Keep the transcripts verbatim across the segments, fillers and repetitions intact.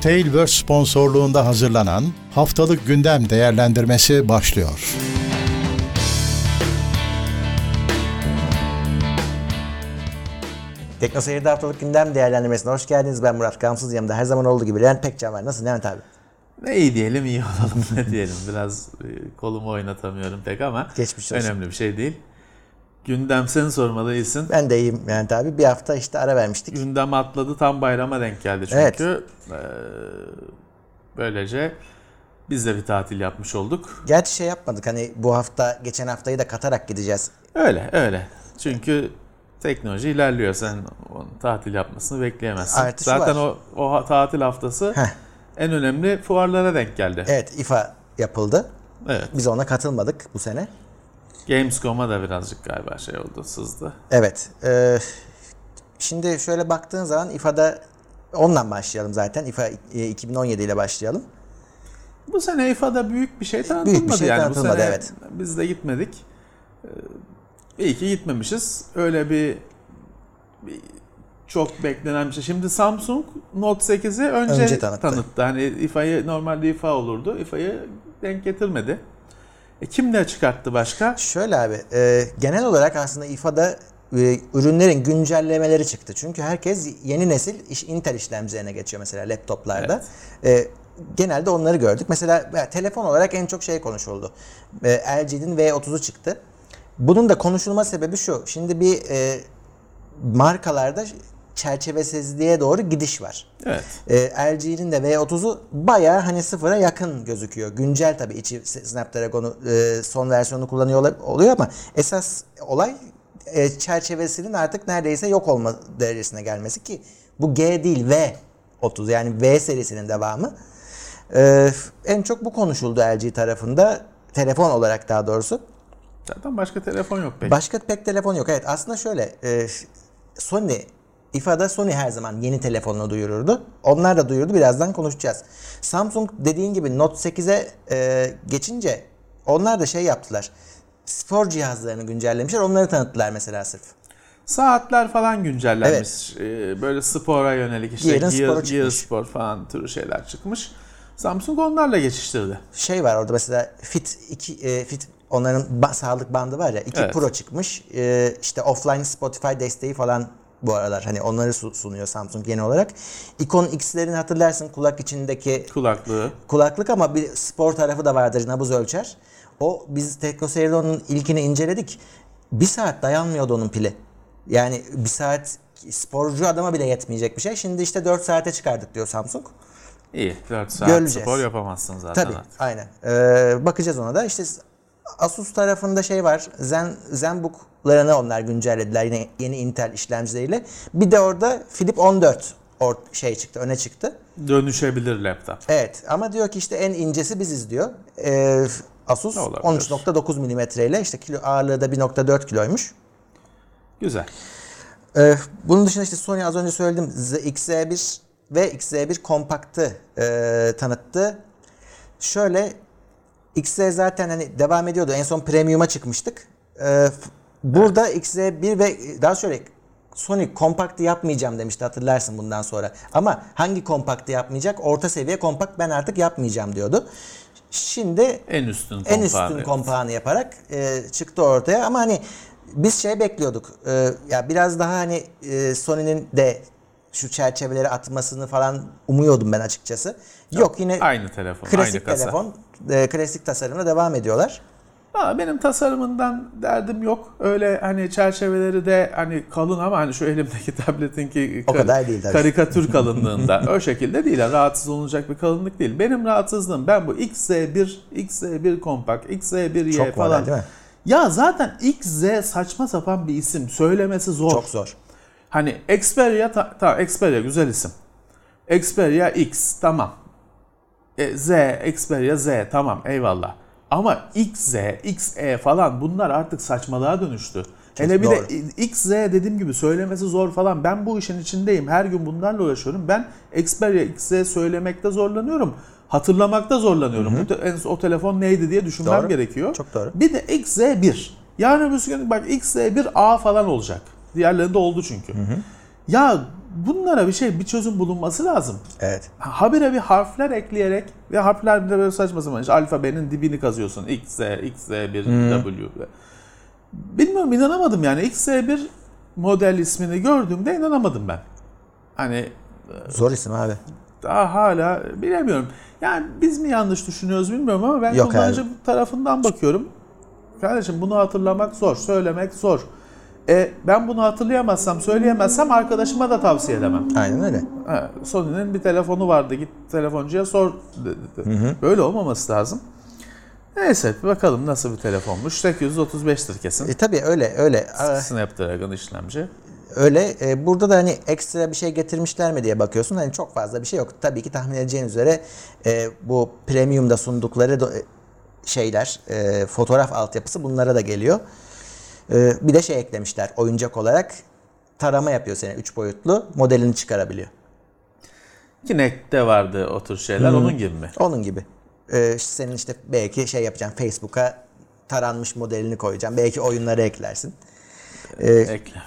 Tailverse sponsorluğunda hazırlanan Haftalık Gündem Değerlendirmesi başlıyor. Teknoseyir'de Haftalık Gündem Değerlendirmesi'ne hoş geldiniz. Ben Murat Gamsız, yanımda her zaman olduğu gibi Levent Pekcan var. Nasılsın Levent abi? Ne iyi diyelim, iyi olalım ne diyelim. Biraz kolumu oynatamıyorum pek ama geçmiş olsun. Önemli bir şey değil. Gündem sen sormalı, iyisin. Ben de iyiyim Levent abi. Bir hafta işte ara vermiştik. Gündem atladı, tam bayrama denk geldi çünkü. Evet. Ee, böylece biz de bir tatil yapmış olduk. Gerçi şey yapmadık, hani bu hafta geçen haftayı da katarak gideceğiz. Öyle öyle. Çünkü teknoloji ilerliyor. Sen onun tatil yapmasını bekleyemezsin. Artışı Zaten var. o, o tatil haftası Heh. en önemli fuarlara denk geldi. Evet, İ F A yapıldı. Evet. Biz ona katılmadık bu sene. Gamescom'a da birazcık galiba şey oldu, sızdı. Evet. E, şimdi şöyle baktığın zaman İ F A'da ondan başlayalım zaten. İ F A iki bin on yedi ile başlayalım. Bu sene İ F A'da büyük bir şey tanıtılmadı. Büyük bir şey yani. tanıtılmadı, bu sene evet. Biz de gitmedik. İyi ki gitmemişiz. Öyle bir, bir çok beklenen bir şey. Şimdi Samsung Note sekizi önce, önce tanıttı. tanıttı. Hani İ F A'yı, normalde İ F A olurdu. İ F A'yı denk getirmedi. E kim ne çıkarttı başka? Şöyle abi, e, genel olarak aslında İ F A'da e, ürünlerin güncellemeleri çıktı. Çünkü herkes yeni nesil iş, Intel işlemcilerine geçiyor mesela laptoplarda. Evet. E, genelde onları gördük. Mesela ya, telefon olarak en çok şey konuşuldu. E, L G'nin V otuzu çıktı. Bunun da konuşulma sebebi şu. Şimdi bir e, markalarda çerçevesizliğe doğru gidiş var. Evet. E, L G'nin de V otuzu bayağı hani sıfıra yakın gözüküyor. Güncel tabii, içi Snapdragon'u e, son versiyonu kullanıyor oluyor ama esas olay e, çerçevesinin artık neredeyse yok olma derecesine gelmesi, ki bu G değil V otuz, yani V serisinin devamı. E, en çok bu konuşuldu L G tarafında, telefon olarak daha doğrusu. Zaten başka telefon yok pek. Başka pek telefon yok. Evet, aslında şöyle e, Sony, İ F A'da Sony her zaman yeni telefonunu duyururdu. Onlar da duyurdu. Birazdan konuşacağız. Samsung dediğin gibi Note sekize e, geçince onlar da şey yaptılar. Spor cihazlarını güncellemişler. Onları tanıttılar mesela sırf. Saatler falan güncellenmiş. Evet. Ee, böyle spora yönelik işte Gear'ın Gear, Gear Spor falan türü şeyler çıkmış. Samsung onlarla geçiştirdi. Şey var orada mesela Fit iki e, Fit onların ba- sağlık bandı var ya, iki evet. Pro çıkmış. E, işte offline Spotify desteği falan bu aralar. Hani onları sunuyor Samsung yeni olarak. Icon X'lerini hatırlarsın, kulak içindeki kulaklığı. Kulaklık ama bir spor tarafı da vardır, nabız ölçer. O, biz Teknoseyir'de onun ilkini inceledik. Bir saat dayanmıyordu onun pili. Yani bir saat sporcu adama bile yetmeyecek bir şey. Şimdi işte dört saate çıkardık diyor Samsung. İyi. dört saat Göreceğiz. Spor yapamazsın zaten. Tabii, aynen. Ee, bakacağız ona da. İşte Asus tarafında şey var. Zen, Zenbook'larını onlar güncellediler yine yeni Intel işlemcileriyle. Bir de orada Flip on dört or, şey çıktı, öne çıktı. Dönüşebilir laptop. Evet, ama diyor ki işte en incesi biziz diyor. Ee, Asus on üç nokta dokuz milimetreyle, işte kilo ağırlığı da bir nokta dört kiloymuş. Güzel. Ee, bunun dışında işte Sony, az önce söyledim, X Z bir ve X Z bir kompaktı e, tanıttı. Şöyle, X Z zaten hani devam ediyordu. En son Premium'a çıkmıştık. Ee, burada evet. X Z bir ve daha şöyle Sony kompaktı yapmayacağım demişti, hatırlarsın bundan sonra. Ama hangi kompaktı yapmayacak? Orta seviye kompakt ben artık yapmayacağım diyordu. Şimdi en üstün en üstün kompağını yaparak e, çıktı ortaya. Ama hani biz şey bekliyorduk. E, ya biraz daha hani e, Sony'nin de şu çerçeveleri atmasını falan umuyordum ben açıkçası. Yok, Yok yine aynı telefon, klasik aynı kasa. telefon, e, klasik tasarımla devam ediyorlar. Aa, benim tasarımından derdim yok. Öyle hani çerçeveleri de hani kalın ama hani şu elimdeki tabletinki o kar- kadar değil tabii. Karikatür kalınlığında. O şekilde değil. Yani rahatsız olunacak bir kalınlık değil. Benim rahatsızlığım, ben bu X Z bir, X Z bir kompakt, X Z bir Y çok falan. Çok değil mi? Ya zaten X Z saçma sapan bir isim. Söylemesi zor. Çok zor. Hani Xperia, ta- tamam Xperia güzel isim. Xperia X tamam. E, Z, Xperia Z tamam, eyvallah. Ama X Z, X E falan bunlar artık saçmalığa dönüştü. Kesin, hele bir doğru. de X Z dediğim gibi söylemesi zor falan. Ben bu işin içindeyim. Her gün bunlarla uğraşıyorum. Ben Xperia X Z söylemekte zorlanıyorum. Hatırlamakta zorlanıyorum. Hı hı. O, o telefon neydi diye düşünmem doğru. gerekiyor. Çok doğru. Bir de X Z bir. Yani öbürsü gün bak X Z bir A falan olacak. Diğerlerinde oldu çünkü. Hı hı. Ya bunlara bir şey, bir çözüm bulunması lazım. Evet. Habire bir harfler ekleyerek ve harfler de böyle saçma sapan. İşte alfabenin dibini kazıyorsun. X, Z, X, Z bir, hmm. W. Bilmiyorum, inanamadım yani. X, Z bir model ismini gördüğümde inanamadım ben. Hani zor isim abi. Daha hala bilemiyorum. Yani biz mi yanlış düşünüyoruz bilmiyorum ama ben Yok kullanıcı abi. tarafından bakıyorum. Kardeşim bunu hatırlamak zor, söylemek zor. E, ben bunu hatırlayamazsam, söyleyemezsem arkadaşıma da tavsiye edemem. Aynen öyle. Ha, Sony'nin bir telefonu vardı, git telefoncuya sor dedi. Hı hı. Böyle olmaması lazım. Neyse bakalım nasıl bir telefonmuş. sekiz yüz otuz beştir kesin. E, tabii öyle öyle. Snapdragon işlemci. Öyle. E, burada da hani ekstra bir şey getirmişler mi diye bakıyorsun. Hani çok fazla bir şey yok. Tabii ki tahmin edeceğin üzere e, bu premium'da sundukları do- şeyler, e, fotoğraf altyapısı bunlara da geliyor. E, bir de şey eklemişler. Oyuncak olarak tarama yapıyor seni. Üç boyutlu modelini çıkarabiliyor. Kinect'te vardı o tür şeyler. Hmm. Onun gibi mi? Onun gibi. E, senin işte belki şey yapacaksın. Facebook'a taranmış modelini koyacaksın. Belki oyunları eklersin. Ee, Eklemem.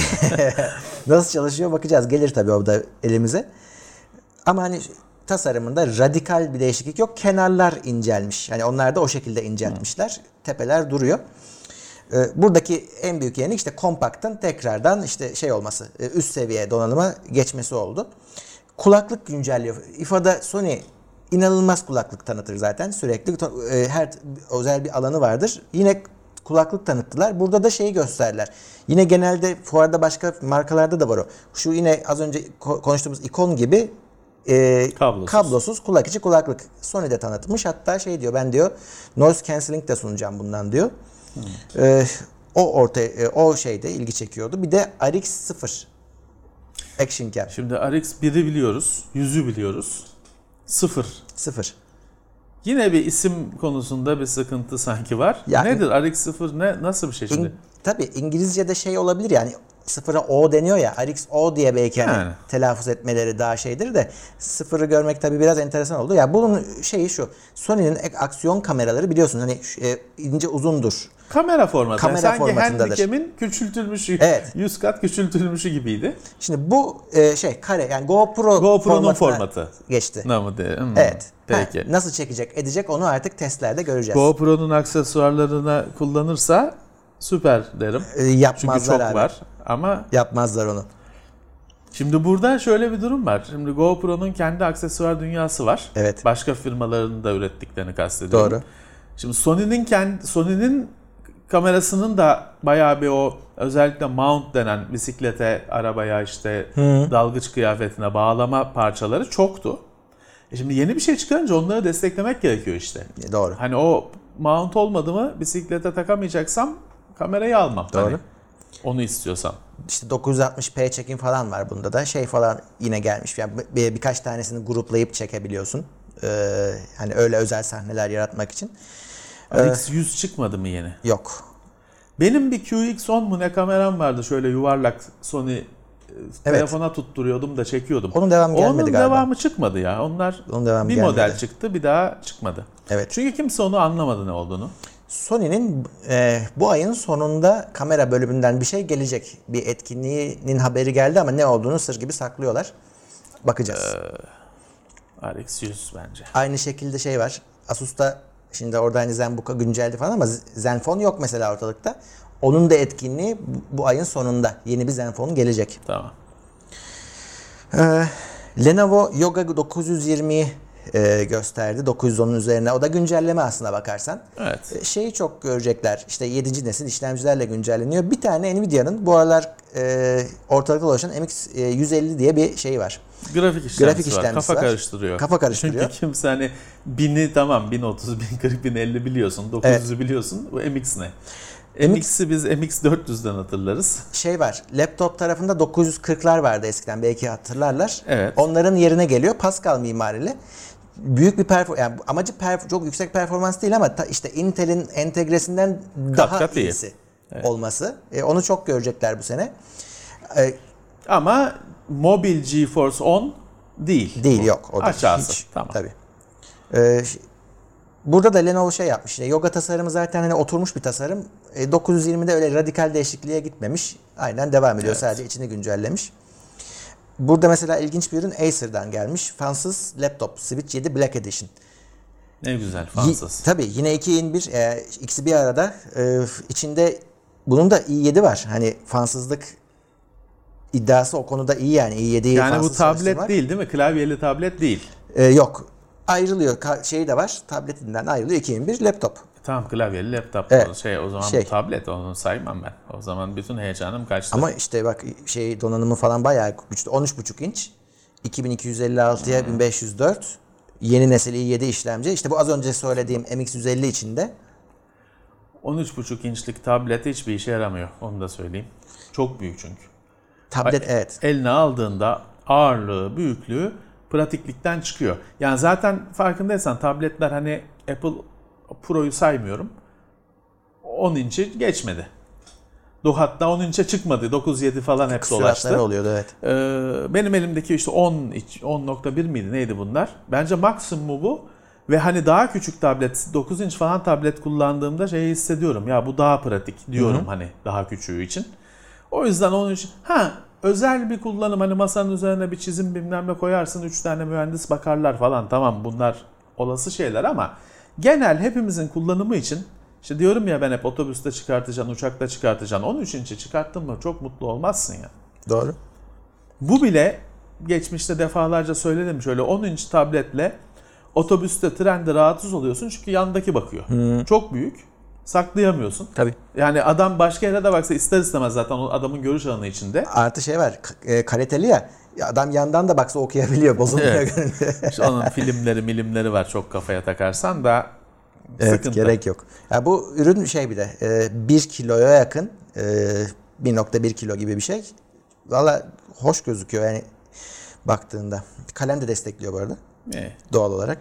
Nasıl çalışıyor bakacağız. Gelir tabii o da elimize. Ama hani tasarımında radikal bir değişiklik yok. Kenarlar incelmiş. Yani onlar da o şekilde inceltmişler. Hmm. Tepeler duruyor. Ee, buradaki en büyük yenilik işte kompaktın tekrardan işte şey olması, üst seviye donanıma geçmesi oldu. Kulaklık güncelliyor. I F A'da Sony inanılmaz kulaklık tanıtır zaten. Sürekli her özel bir alanı vardır. Yine kulaklık tanıttılar. Burada da şeyi gösterdiler. Yine genelde fuarda başka markalarda da var o. Şu yine az önce konuştuğumuz ikon gibi e, kablosuz. kablosuz kulak içi kulaklık. Sony'de tanıtmış. Hatta şey diyor, ben diyor noise cancelling de sunacağım bundan diyor. Hmm. E, o ortaya e, o şeyde ilgi çekiyordu. Bir de R X sıfır Action Cam. Şimdi R X biri biliyoruz. yüzü biliyoruz. sıfır. sıfır. Yine bir isim konusunda bir sıkıntı sanki var. Yani, nedir R X sıfır, ne nasıl bir şey şimdi? İn, tabii İngilizce'de şey olabilir yani, sıfıra O deniyor ya, R X O diye belki hani yani telaffuz etmeleri daha şeydir de sıfırı görmek tabii biraz enteresan oldu. Ya yani bunun şeyi şu. Sony'nin aksiyon kameraları biliyorsun hani e, ince uzundur. Kamera formatı. Kamera Sanki formatındadır. Handycam'in küçültülmüşü, evet. yüz kat küçültülmüşü gibiydi. Şimdi bu e, şey kare yani GoPro GoPro'nun formatı geçti. Ne mı de? Hmm. Evet. Peki. Ha, nasıl çekecek, edecek onu artık testlerde göreceğiz. GoPro'nun aksesuarlarına kullanırsa süper derim. E, yapmazlar Çünkü çok abi. var ama yapmazlar onu. Şimdi burada şöyle bir durum var. Şimdi GoPro'nun kendi aksesuar dünyası var. Evet. Başka firmaların da ürettiklerini kastediyorum. Doğru. Şimdi Sony'nin kendi Sony'nin kamerasının da bayağı bir o özellikle mount denen bisiklete, arabaya işte Hı. dalgıç kıyafetine bağlama parçaları çoktu. E şimdi yeni bir şey çıkarınca onları desteklemek gerekiyor işte. Doğru. Hani o mount olmadı mı bisiklete takamayacaksam kamerayı almam. Doğru. Hani onu istiyorsam. İşte dokuz yüz altmış p çekim falan var bunda da. Şey falan yine gelmiş. Yani bir, birkaç tanesini gruplayıp çekebiliyorsun. Ee, hani öyle özel sahneler yaratmak için. R X yüz çıkmadı mı yeni? Yok. Benim bir Q X on mu ne kameram vardı, şöyle yuvarlak Sony, evet. Telefona tutturuyordum da çekiyordum. Onun devamı gelmedi Onun galiba. Onun devamı çıkmadı ya. Onlar Onun devamı bir gelmedi. model çıktı, bir daha çıkmadı. Evet. Çünkü kimse onu anlamadı ne olduğunu. Sony'nin e, bu ayın sonunda kamera bölümünden bir şey gelecek. Bir etkinliğinin haberi geldi ama ne olduğunu sır gibi saklıyorlar. Bakacağız. Ee, R X yüz bence. Aynı şekilde şey var. Asus'ta şimdi orada hani ZenBook'a günceldi falan ama Zenfone yok mesela ortalıkta. Onun da etkinliği bu ayın sonunda. Yeni bir Zenfone gelecek. Tamam. Ee, Lenovo Yoga dokuz yüz yirmiyi e, gösterdi. dokuz yüz onun üzerine. O da güncelleme aslına bakarsan. Evet. E, şeyi çok görecekler. İşte yedinci nesil işlemcilerle güncelleniyor. Bir tane Nvidia'nın bu aralar e, ortalıkta dolaşan M X yüz elli diye bir şey var. Grafik işlemcisi, Grafik işlemcisi var. Kafa var. karıştırıyor. Kafa karıştırıyor. Çünkü kimse hani bini tamam bin otuz, bin kırk, bin elli biliyorsun. dokuz yüzü evet. biliyorsun. Bu M X ne? M X'i biz M X dört yüzden hatırlarız. Şey var. Laptop tarafında dokuz yüz kırklar vardı eskiden. Belki hatırlarlar. Evet. Onların yerine geliyor. Pascal mimarili. Büyük bir performans, yani amacı perf- çok yüksek performans değil ama ta işte Intel'in entegresinden daha kat iyisi iyi. Evet. olması. E, onu çok görecekler bu sene. E, ama mobil GeForce on değil. Değil, yok. O da aşağısı. Hiç, tamam. Tabii. E, burada da Lenovo şey yapmış. Yani yoga tasarımı zaten hani oturmuş bir tasarım. E, dokuz yüz yirmide öyle radikal değişikliğe gitmemiş. Aynen devam ediyor. Evet. Sadece içini güncellemiş. burada mesela ilginç bir ürün Acer'dan gelmiş. Fansız laptop Switch yedi Black Edition. Ne güzel, fansız. Y- tabii yine iki in bir e, ikisi bir arada. E, içinde bunun da i yedi var. Hani fansızlık iddiası o konuda iyi yani. i yediyi Yani bu fansız tablet çalıştırmak. değil değil mi? Klavyeli tablet değil. E, yok. Ayrılıyor. Ka- şeyi de var. Tabletinden ayrılıyor. iki in bir laptop. Tamam, klavyeli laptop. Evet. Şey, o zaman Şey. bu tablet, onu saymam ben. O zaman bütün heyecanım kaçtı. Ama işte bak şey donanımı falan bayağı güçlü. on üç buçuk inç. iki bin iki yüz elli altıya Hmm. bin beş yüz dört. Yeni nesil i yedi işlemci. İşte bu az önce söylediğim M X yüz elli içinde. on üç buçuk inçlik tablet hiçbir işe yaramıyor. Onu da söyleyeyim. Çok büyük çünkü. Tablet Ay- evet. Eline aldığında ağırlığı, büyüklüğü pratiklikten çıkıyor. Yani zaten farkındaysan tabletler, hani Apple Pro'yu saymıyorum, on inçi geçmedi. Do hatta on inçe çıkmadı. dokuz yedi falan hep dolaştı. Süratleri oluyordu evet. Ee, benim elimdeki işte on, on nokta bir miydi neydi bunlar? Bence maksimumu bu. Ve hani daha küçük tablet, dokuz inç falan tablet kullandığımda şeyi hissediyorum. Ya bu daha pratik diyorum, hı hı, hani daha küçüğü için. O yüzden onun için ha özel bir kullanım, hani masanın üzerine bir çizim bilmem ne koyarsın, üç tane mühendis bakarlar falan, tamam, bunlar olası şeyler ama genel hepimizin kullanımı için işte diyorum ya, ben hep otobüste çıkartacaksın, uçakta çıkartacaksın. on üç inçe çıkarttın mı çok mutlu olmazsın ya. Doğru. Bu bile geçmişte defalarca söyledim, şöyle on inç tabletle otobüste, trende rahatsız oluyorsun çünkü yandaki bakıyor. Hmm. Çok büyük. Saklayamıyorsun. Tabii. Yani adam başka yere de baksa ister istemez zaten o adamın görüş alanı içinde. Artı şey var, e, kaliteli ya. Adam yandan da baksa okuyabiliyor, bozulmuyor. Evet. İşte onun filmleri milimleri var, çok kafaya takarsan da evet, sıkıntı. gerek yok. Ya bu ürün şey bir de e, bir kiloya yakın, e, bir nokta bir kilo gibi bir şey. Valla hoş gözüküyor yani baktığında. Kalem de destekliyor bu arada. Ne? Doğal olarak.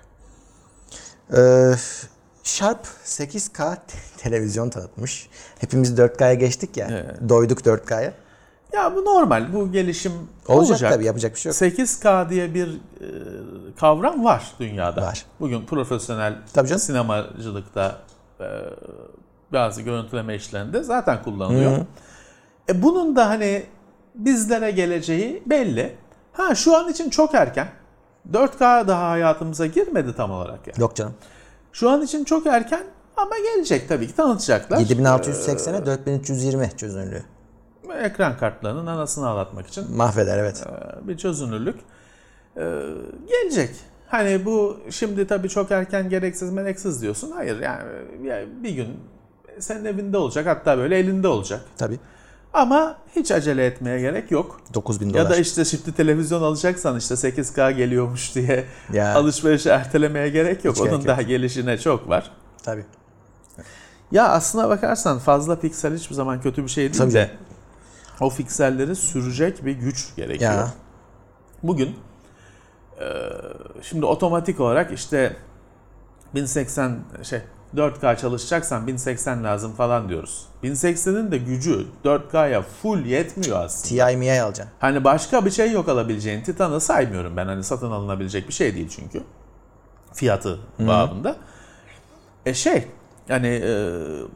Ee, Sharp sekiz K televizyon tanıtmış. Hepimiz dört K'ya geçtik ya. Evet. Doyduk dört K'ya. Ya bu normal. Bu gelişim Olacak, olacak. tabii, yapacak bir şey yok. sekiz K diye bir e, kavram var dünyada. Var. Bugün profesyonel Tabii canım. sinemacılıkta e, bazı görüntüleme işlerinde zaten kullanılıyor. Hı-hı. E, bunun da hani bizlere geleceği belli. Ha şu an için çok erken. dört K daha hayatımıza girmedi tam olarak yani. Yok canım. Şu an için çok erken ama gelecek tabii ki, tanıtacaklar. yedi bin altı yüz seksene dört bin üç yüz yirmi çözünürlüğü. Ekran kartlarının anasını ağlatmak için mahveder evet. Bir çözünürlük ee, gelecek. Hani bu şimdi tabii çok erken, gereksiz, mereksiz diyorsun. Hayır yani, yani bir gün senin evinde olacak, hatta böyle elinde olacak. Tabii. Ama hiç acele etmeye gerek yok. dokuz bin dolar. Ya da işte çiftli televizyon alacaksan işte sekiz K geliyormuş diye ya. alışverişi ertelemeye gerek yok. Hiç Onun gerek daha yok. gelişine çok var. Tabii. Ya aslına bakarsan fazla piksel hiçbir zaman kötü bir şey değil. Tabii de o pikselleri sürecek bir güç gerekiyor. Ya. Bugün e, şimdi otomatik olarak işte bin seksen şey dört K çalışacaksan bin seksen lazım falan diyoruz. bin seksenin de gücü dört K'ya full yetmiyor aslında. Ti mi i alacaksın. Hani başka bir şey yok alabileceğin. Titan'ı saymıyorum ben, hani satın alınabilecek bir şey değil çünkü. Fiyatı bağımında. E şey yani e,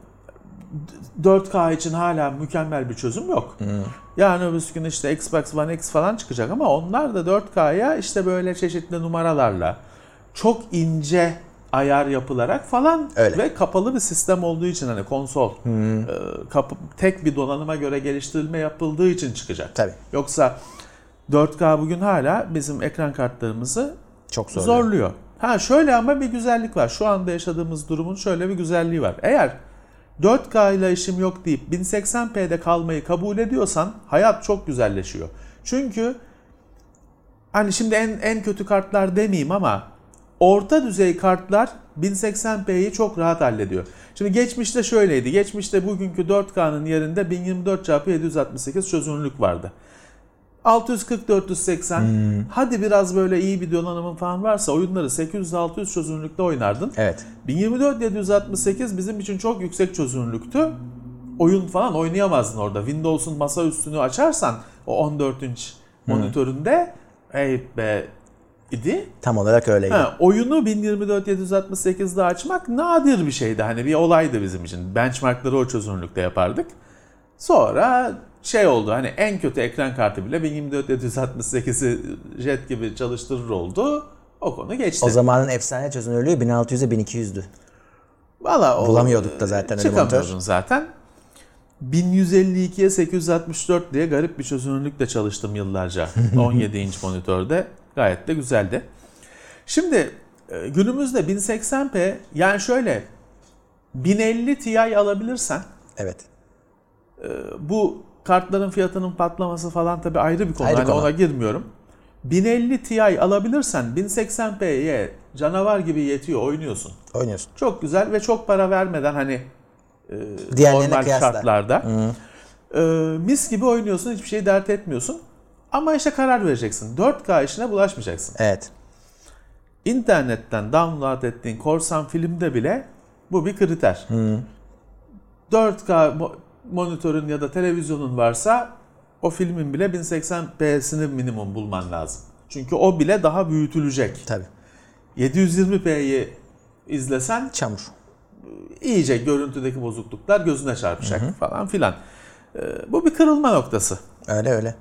dört K için hala mükemmel bir çözüm yok. Hmm. Yani öbür gün işte Xbox One X falan çıkacak ama onlar da dört K'ya işte böyle çeşitli numaralarla çok ince ayar yapılarak falan. Öyle. Ve kapalı bir sistem olduğu için, hani konsol hmm. e, kapı, tek bir donanıma göre geliştirilme yapıldığı için çıkacak. Tabii. Yoksa dört K bugün hala bizim ekran kartlarımızı çok zorluyor. zorluyor. Ha şöyle ama bir güzellik var. Şu anda yaşadığımız durumun şöyle bir güzelliği var. Eğer dört K ile işim yok deyip bin seksen p'de kalmayı kabul ediyorsan hayat çok güzelleşiyor. Çünkü hani şimdi en en kötü kartlar demeyeyim ama orta düzey kartlar bin seksen p'yi çok rahat hallediyor. Şimdi geçmişte şöyleydi. Geçmişte bugünkü dört K'nın yerinde bin yirmi dört çarpı yedi yüz altmış sekiz çözünürlük vardı. altı yüz kırk dört yüz seksen hmm. hadi biraz böyle iyi bir donanımın falan varsa oyunları sekiz yüz altı yüz çözünürlükte oynardın. Evet. bin yirmi dört yedi yüz altmış sekiz bizim için çok yüksek çözünürlüktü. Oyun falan oynayamazdın orada. Windows'un masa üstünü açarsan o on dört inç hmm. monitöründe hey be idi. Tam olarak öyleydi. Ha, oyunu bin yirmi dört yedi yüz altmış sekizde açmak nadir bir şeydi. Hani bir olaydı bizim için. Benchmarkları o çözünürlükte yapardık. Sonra şey oldu, hani en kötü ekran kartı bile bin yirmi dört yedi yüz altmış sekizi jet gibi çalıştırır oldu. O konu geçti. O zamanın efsane çözünürlüğü bin altı yüze bin iki yüzdü. Valla o, bulamıyorduk da zaten öyle monitör. Çıkamıyordun zaten. bin yüz elli ikiye sekiz yüz altmış dört diye garip bir çözünürlükle çalıştım yıllarca. on yedi inç monitörde. Gayet de güzeldi. Şimdi günümüzde bin seksen p, yani şöyle bin elli Ti alabilirsen, evet, bu kartların fiyatının patlaması falan tabii ayrı bir konu. Ayrı hani konu. ona girmiyorum. bin elli Ti alabilirsen bin seksen p'ye canavar gibi yetiyor, oynuyorsun. Oynuyorsun. Çok güzel ve çok para vermeden, hani e, Diğerlerine normal kıyasla. şartlarda e, mis gibi oynuyorsun, hiçbir şey dert etmiyorsun. Ama işte karar vereceksin. dört K işine bulaşmayacaksın. Evet. İnternetten download ettiğin korsan filmde bile bu bir kriter. Hı. dört K monitörün ya da televizyonun varsa o filmin bile bin seksen p'sini minimum bulman lazım. Çünkü o bile daha büyütülecek. Tabii. yedi yüz yirmi p'yi izlesen Çamur. iyice görüntüdeki bozukluklar gözüne çarpacak, hı hı, falan filan. Ee, bu bir kırılma noktası. Öyle öyle.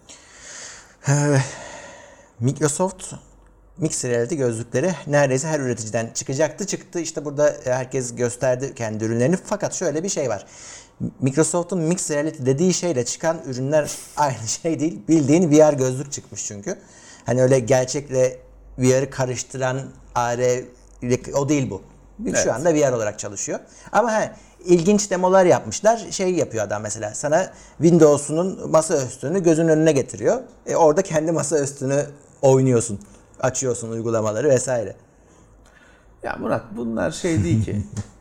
Ee, Microsoft Mixed Reality gözlükleri neredeyse her üreticiden çıkacaktı. Çıktı. İşte burada herkes gösterdi kendi ürünlerini. Fakat şöyle bir şey var. Microsoft'un Mixed Reality dediği şeyle çıkan ürünler aynı şey değil. Bildiğin V R gözlük çıkmış çünkü. Hani öyle gerçekle V R'ı karıştıran A R, o değil bu. Evet. Şu anda V R olarak çalışıyor. Ama he, ilginç demolar yapmışlar. Şey yapıyor adam mesela. Sana Windows'unun masaüstünü gözün önüne getiriyor. E orada kendi masaüstünü oynuyorsun. Açıyorsun uygulamaları vesaire. Ya Murat, bunlar şey değil ki.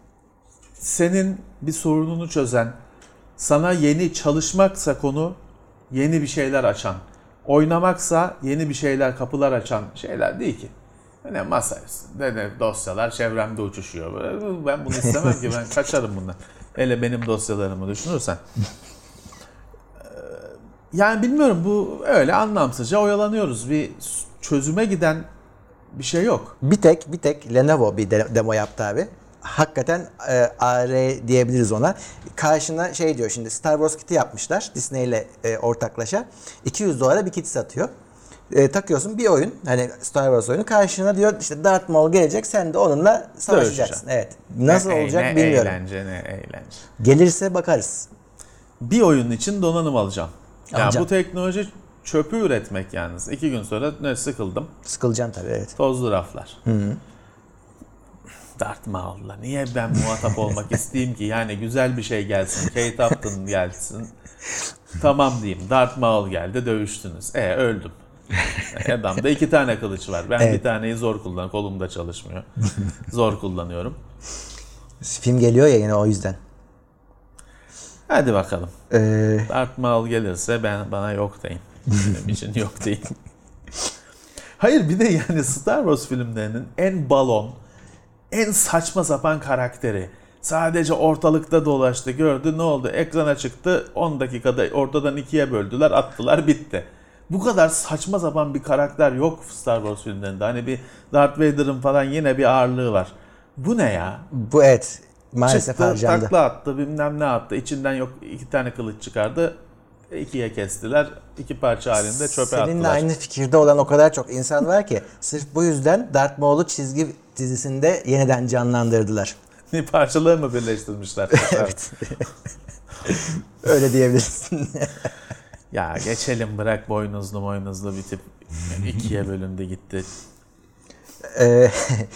Senin bir sorununu çözen, sana yeni çalışmaksa konu, yeni bir şeyler açan, oynamaksa yeni bir şeyler, kapılar açan şeyler değil ki. Ne masa üstünde ne dosyalar çevremde uçuşuyor. Ben bunu istemem ki, ben kaçarım bundan. Hele benim dosyalarımı düşünürsen. Yani bilmiyorum, bu öyle anlamsızca oyalanıyoruz. Bir çözüme giden bir şey yok. Bir tek bir tek Lenovo bir demo yaptı abi. Hakikaten e, A R diyebiliriz ona. Karşına şey diyor, şimdi Star Wars kit'i yapmışlar Disney ile e, ortaklaşa. iki yüz dolara bir kit satıyor. E, takıyorsun bir oyun, hani Star Wars oyunu, karşına diyor işte Darth Maul gelecek, sen de onunla savaşacaksın. Evet. Nasıl ne, olacak ne bilmiyorum. Eğlence ne eğlence. Gelirse bakarız. Bir oyun için donanım alacağım. Ya Alacağım. bu teknoloji çöpü üretmek yalnız. İki gün sonra ne sıkıldım. Sıkılacaksın tabii, evet. Tozlu raflar. Hı hı. Darth Maul'la niye ben muhatap olmak isteyeyim ki? Yani güzel bir şey gelsin. Kate Upton gelsin. Tamam diyeyim. Darth Maul geldi, dövüştünüz. E öldüm. Adamda iki tane kılıç var. Ben evet. bir taneyi zor kullanıyorum. Kolumda çalışmıyor. Zor kullanıyorum. Film geliyor ya yine, o yüzden. Hadi bakalım. Ee... Darth Maul gelirse ben bana yok deyin. Benim için yok deyin. Hayır, bir de yani Star Wars filmlerinin en balon, en saçma sapan karakteri. Sadece ortalıkta dolaştı, gördü, ne oldu? Ekrana çıktı, on dakikada ortadan ikiye böldüler, attılar, bitti. Bu kadar saçma sapan bir karakter yok Star Wars filmlerinde. Hani bir Darth Vader'ın falan yine bir ağırlığı var. Bu ne ya? Bu evet. Maalesef çıktı, harcandı. takla attı, bilmem ne attı. İçinden yok iki tane kılıç çıkardı. İkiye kestiler. İki parça halinde çöpe Seninle attılar. Seninle aynı fikirde olan o kadar çok insan var ki sırf bu yüzden Darth Maul'u çizgi dizisinde yeniden canlandırdılar. Bir parçaları mı birleştirmişler? Evet. Öyle diyebilirsin. Ya geçelim, bırak boynuzlu boynuzlu bir tip ikiye bölündü gitti. Ee,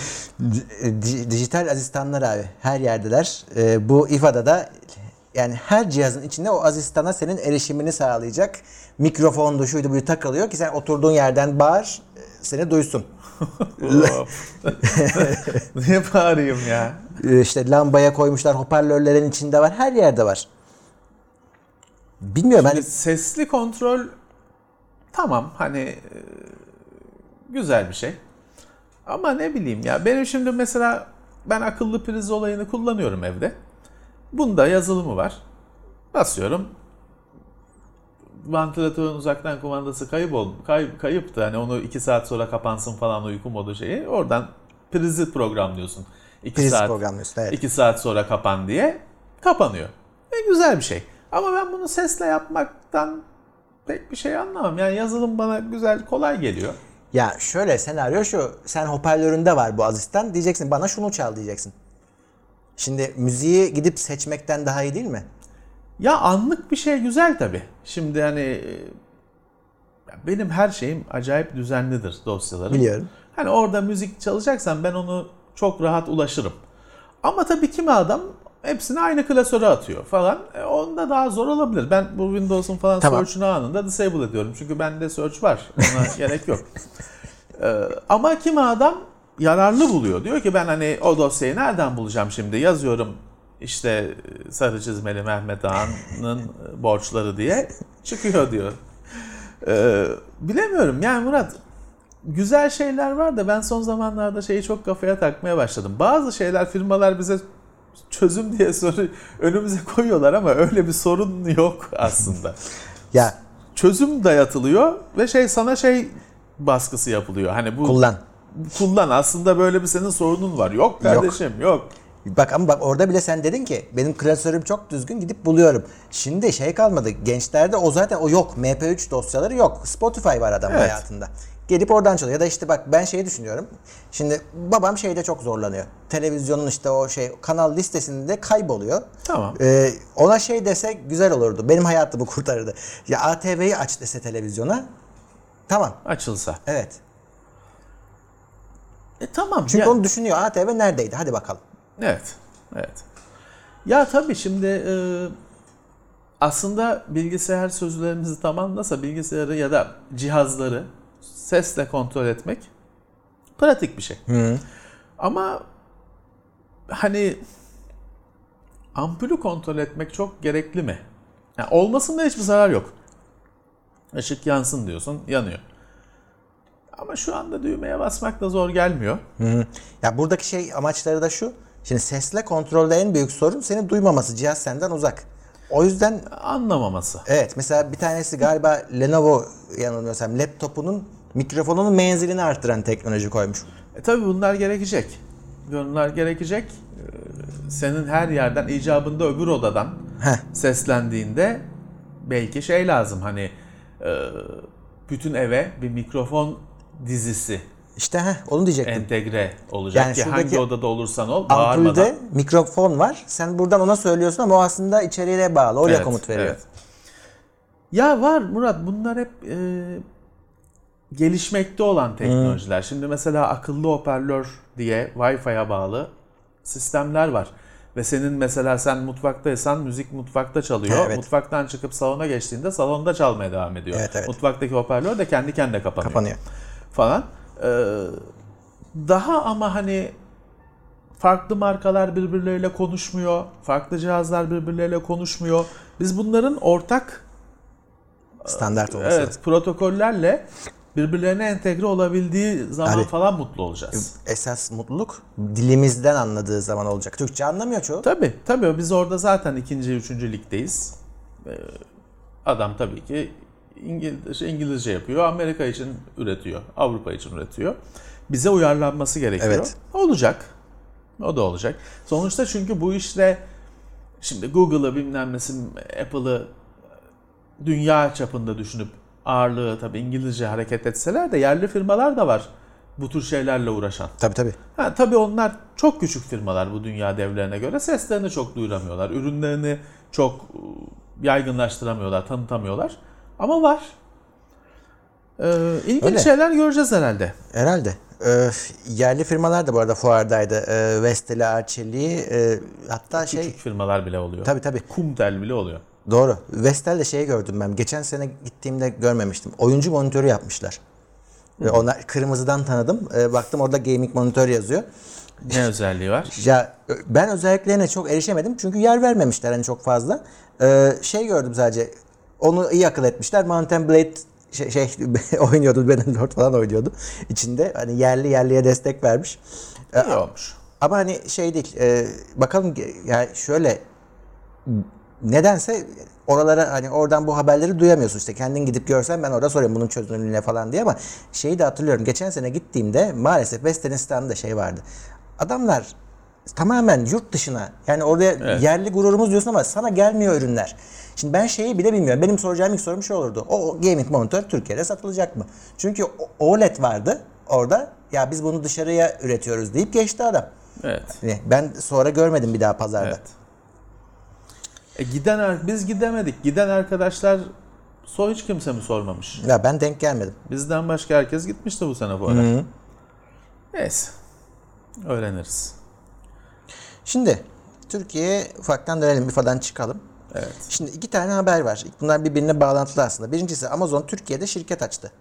dijital asistanlar abi her yerdeler. Ee, bu İ F A'da da yani her cihazın içinde o asistana senin erişimini sağlayacak mikrofondu, şuydu buyu takılıyor ki sen oturduğun yerden bağır, seni duysun. Niye bağırayım ya? İşte lambaya koymuşlar, hoparlörlerin içinde var, her yerde var. Bilmiyorum Şimdi hani. Sesli kontrol tamam, hani güzel bir şey. Ama ne bileyim ya, benim şimdi mesela ben akıllı priz olayını kullanıyorum evde. Bunda yazılımı var. Basıyorum. Vantilatörün uzaktan kumandası kayıp oldu. Kay, kayıptı. Hani onu iki saat sonra kapansın falan, uyku modu şeyi. Oradan prizi programlıyorsun. iki Priz saat, programlıyorsun, evet. iki saat sonra kapan diye. Kapanıyor. E, güzel bir şey. Ama ben bunu sesle yapmaktan pek bir şey anlamam. Yani yazılım bana güzel, kolay geliyor. Ya şöyle senaryo şu. Sen hoparlöründe var bu asistan. Diyeceksin bana şunu çal diyeceksin. Şimdi müziği gidip seçmekten daha iyi değil mi? Ya anlık bir şey güzel tabii. Şimdi hani benim her şeyim acayip düzenlidir dosyalarım. Biliyorum. Hani orada müzik çalacaksan ben onu çok rahat ulaşırım. Ama tabii kimi adam hepsini aynı klasöre atıyor falan. E, onda daha zor olabilir. Ben bu Windows'un falan Tamam. search'ünü anında disable ediyorum. Çünkü bende search var. Ona gerek yok. E, ama kimi adam yararlı buluyor. Diyor ki ben hani o dosyayı nereden bulacağım şimdi? Yazıyorum işte sarı çizmeli Mehmet Ağa'nın borçları diye çıkıyor diyor. E, bilemiyorum yani Murat. Güzel şeyler var da ben son zamanlarda şeyi çok kafaya takmaya başladım. Bazı şeyler firmalar bize çözüm diye soru önümüze koyuyorlar ama öyle bir sorun yok aslında. Ya Çözüm dayatılıyor ve şey sana şey baskısı yapılıyor. Hani bu kullan. kullan aslında böyle bir senin sorunun var. Yok kardeşim yok. yok. Bak ama bak orada bile sen dedin ki benim klasörüm çok düzgün gidip buluyorum. Şimdi şey kalmadı. Gençlerde o zaten o yok. M P üç dosyaları yok. Spotify var adamın Evet. hayatında. Gelip oradan çalıyor. Ya da işte bak ben şeyi düşünüyorum. Şimdi babam şeyde çok zorlanıyor. Televizyonun işte o şey kanal listesinde kayboluyor. Tamam. Ee, ona şey dese güzel olurdu. Benim hayatımı kurtarırdı. Ya A T V'yi aç dese televizyona. Tamam. Açılsa. Evet. E tamam. Çünkü ya- onu düşünüyor. A T V neredeydi? Hadi bakalım. Evet. Evet. Ya tabii şimdi e, aslında bilgisayar sözlerimizi tamamlasa bilgisayarı ya da cihazları sesle kontrol etmek pratik bir şey. Hı. Ama hani ampulü kontrol etmek çok gerekli mi? Yani olmasında hiçbir zarar yok. Işık yansın diyorsun, yanıyor. Ama şu anda düğmeye basmak da zor gelmiyor. Hı. Ya buradaki şey amaçları da şu. Şimdi sesle kontrolde en büyük sorun seni duymaması. Cihaz senden uzak. O yüzden Anlamaması. evet mesela bir tanesi galiba Lenovo yanılmıyorsam laptopunun mikrofonunun menzilini arttıran teknoloji koymuş. E tabii bunlar gerekecek. Bunlar gerekecek. Ee, Senin her yerden icabında öbür odadan Heh. seslendiğinde belki şey lazım hani e, bütün eve bir mikrofon dizisi İşte heh, onu diyecektim. entegre olacak Yani ki şuradaki hangi odada olursan ol bağırmadan. Ampulde mikrofon var. Sen buradan ona söylüyorsun ama o aslında içeriğine bağlı. Oraya Evet, komut veriyor. evet. Ya var Murat bunlar hep e, gelişmekte olan teknolojiler. Şimdi mesela akıllı hoparlör diye Wi-Fi'ye bağlı sistemler var. Ve senin mesela sen mutfaktaysan müzik mutfakta çalıyor. Evet. Mutfaktan çıkıp salona geçtiğinde salonda çalmaya devam ediyor. Evet, evet. Mutfaktaki hoparlör de kendi kendine kapanıyor. Kapanıyor. Falan. Ee, daha ama hani farklı markalar birbirleriyle konuşmuyor. Farklı cihazlar birbirleriyle konuşmuyor. Biz bunların ortak Standart olması evet, lazım. protokollerle birbirlerine entegre olabildiği zaman Tabii. falan mutlu olacağız. Esas mutluluk dilimizden anladığı zaman olacak. Türkçe anlamıyor çoğu. Tabii tabii biz orada zaten ikinci, üçüncü ligdeyiz. Ee, adam tabii ki İngilizce, İngilizce yapıyor. Amerika için üretiyor. Avrupa için üretiyor. Bize uyarlanması gerekiyor. Evet. Olacak. O da olacak. Sonuçta çünkü bu işte şimdi Google'ı bilmem nesi Apple'ı dünya çapında düşünüp ağırlığı tabii İngilizce hareket etseler de yerli firmalar da var bu tür şeylerle uğraşan. Tabii tabii. Ha, tabii onlar çok küçük firmalar bu dünya devlerine göre. Seslerini çok duyuramıyorlar. Ürünlerini çok yaygınlaştıramıyorlar, tanıtamıyorlar. Ama var. Ee, ilginç Öyle. şeyler göreceğiz herhalde. Herhalde. Ee, yerli firmalar da bu arada fuardaydı. Ee, Vestel, Arçelik, e, hatta Küçük şey firmalar bile oluyor. tabii tabii. Kumtel bile oluyor. Doğru. Vestel'de şeyi gördüm ben. Geçen sene gittiğimde görmemiştim. Oyuncu monitörü yapmışlar. Ve onlar kırmızıdan tanıdım. Ee, baktım orada gaming monitör yazıyor. Ne özelliği var? Ya ben özelliklerine çok erişemedim çünkü yer vermemişler hani çok fazla. Ee, şey gördüm sadece. Onu iyi akıl etmişler. Mountain Blade şey, şey oynuyordu. Bannerlord falan oynuyordu. İçinde hani yerli yerliye destek vermiş. Ee, İyi olmuş. ama hani şey değil. E, bakalım yani şöyle nedense oralara hani oradan bu haberleri duyamıyorsun işte. Kendin gidip görsen ben orada soruyorum bunun çözünürlüğü ne falan diye ama şeyi de hatırlıyorum. Geçen sene gittiğimde maalesef Vestel'in standında şey vardı. Adamlar tamamen yurt dışına. Yani orada Evet. yerli gururumuz diyorsun ama sana gelmiyor ürünler. Şimdi ben şeyi bile bilmiyorum. Benim soracağım ilk sorum şu olurdu. O gaming monitör Türkiye'de satılacak mı? Çünkü O L E D vardı orada. Ya biz bunu dışarıya üretiyoruz deyip geçti adam. Evet. Yani ben sonra görmedim bir daha pazarda. Evet. E giden biz gidemedik. Giden arkadaşlar so hiç kimse mi sormamış? Ya ben denk gelmedim. Bizden başka herkes gitmişti bu sene bu ara. Hı-hı. Neyse. Öğreniriz. Şimdi Türkiye'ye ufaktan dönelim, bir fadan çıkalım. Evet. Şimdi iki tane haber var. Bunlar birbirine bağlantılı aslında. Birincisi Amazon Türkiye'de şirket açtı.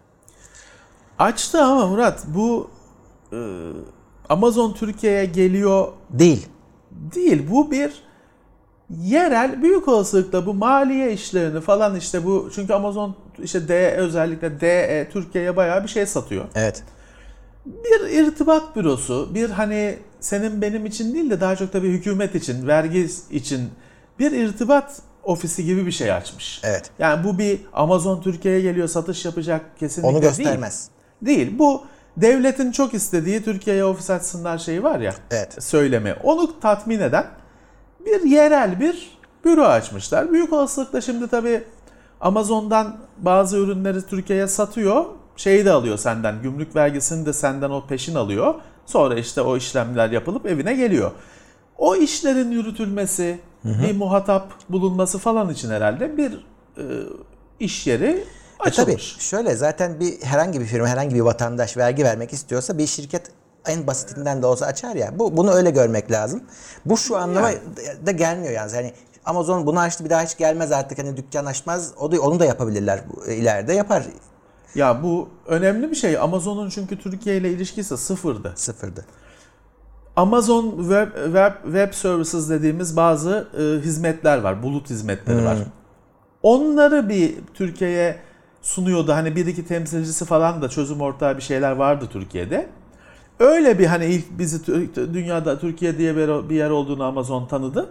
Açtı ama Murat bu e, Amazon Türkiye'ye geliyor Değil. değil. Bu bir yerel, büyük olasılıkla bu maliye işlerini falan işte bu, çünkü Amazon işte D özellikle D E Türkiye'ye bayağı bir şey satıyor. Evet. Bir irtibat bürosu, bir hani senin benim için değil de daha çok tabii hükümet için, vergi için bir irtibat ofisi gibi bir şey açmış. Evet. Yani bu bir Amazon Türkiye'ye geliyor, satış yapacak kesinlikle Onu değil. göstermez. Değil. Bu devletin çok istediği Türkiye'ye ofis açsınlar şeyi var ya, Evet. söylemi. Onu tatmin eden bir yerel bir büro açmışlar. Büyük olasılıkla şimdi tabii Amazon'dan bazı ürünleri Türkiye'ye satıyor. Şeyi de alıyor senden, gümrük vergisini de senden o peşin alıyor. Sonra işte o işlemler yapılıp evine geliyor. O işlerin yürütülmesi, hı hı. bir muhatap bulunması falan için herhalde bir e, iş yeri açılmış. E tabii şöyle, zaten bir herhangi bir firma, herhangi bir vatandaş vergi vermek istiyorsa bir şirket en basitinden de olsa açar ya. Bu bunu öyle görmek lazım. Bu şu anlama yani da gelmiyor yalnız. Hani Amazon bunu açtı, bir daha hiç gelmez artık, hani dükkan açmaz. O da, onu da yapabilirler, ileride yapar. Ya bu önemli bir şey. Amazon'un çünkü Türkiye ile ilişkisi sıfırdı. Sıfırdı. Amazon Web, Web, Web Services dediğimiz bazı e, hizmetler var. Bulut hizmetleri hmm. var. Onları bir Türkiye'ye sunuyordu. Hani bir iki temsilcisi falan da, çözüm ortağı bir şeyler vardı Türkiye'de. Öyle bir hani ilk bizi dünyada Türkiye diye bir yer olduğunu Amazon tanıdı.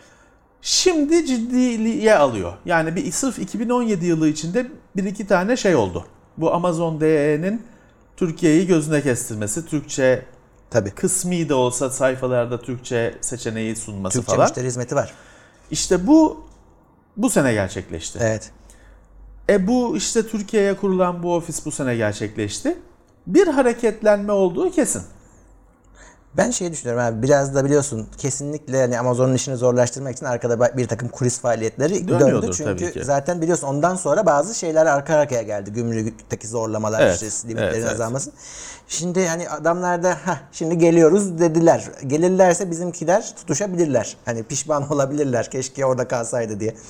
Şimdi ciddiye alıyor. Yani bir sırf iki bin on yedi yılı içinde bir iki tane şey oldu. Bu Amazon D E'nin Türkiye'yi gözüne kestirmesi, Türkçe tabii kısmi de olsa sayfalarda Türkçe seçeneği sunması Türkçe falan. müşteri hizmeti var. İşte bu bu sene gerçekleşti. Evet. E bu işte Türkiye'ye kurulan bu ofis bu sene gerçekleşti. Bir hareketlenme olduğu kesin. Ben şey düşünüyorum abi, biraz da biliyorsun kesinlikle hani Amazon'un işini zorlaştırmak için arkada bir takım kulis faaliyetleri döndü. Çünkü zaten biliyorsun ondan sonra bazı şeyler arka arkaya geldi. Gümrükteki zorlamalar, evet, işte limitlerin evet, azalması. Evet. Şimdi hani adamlar da heh, şimdi geliyoruz dediler. Gelirlerse bizimkiler tutuşabilirler. Hani pişman olabilirler, keşke orada kalsaydı diye.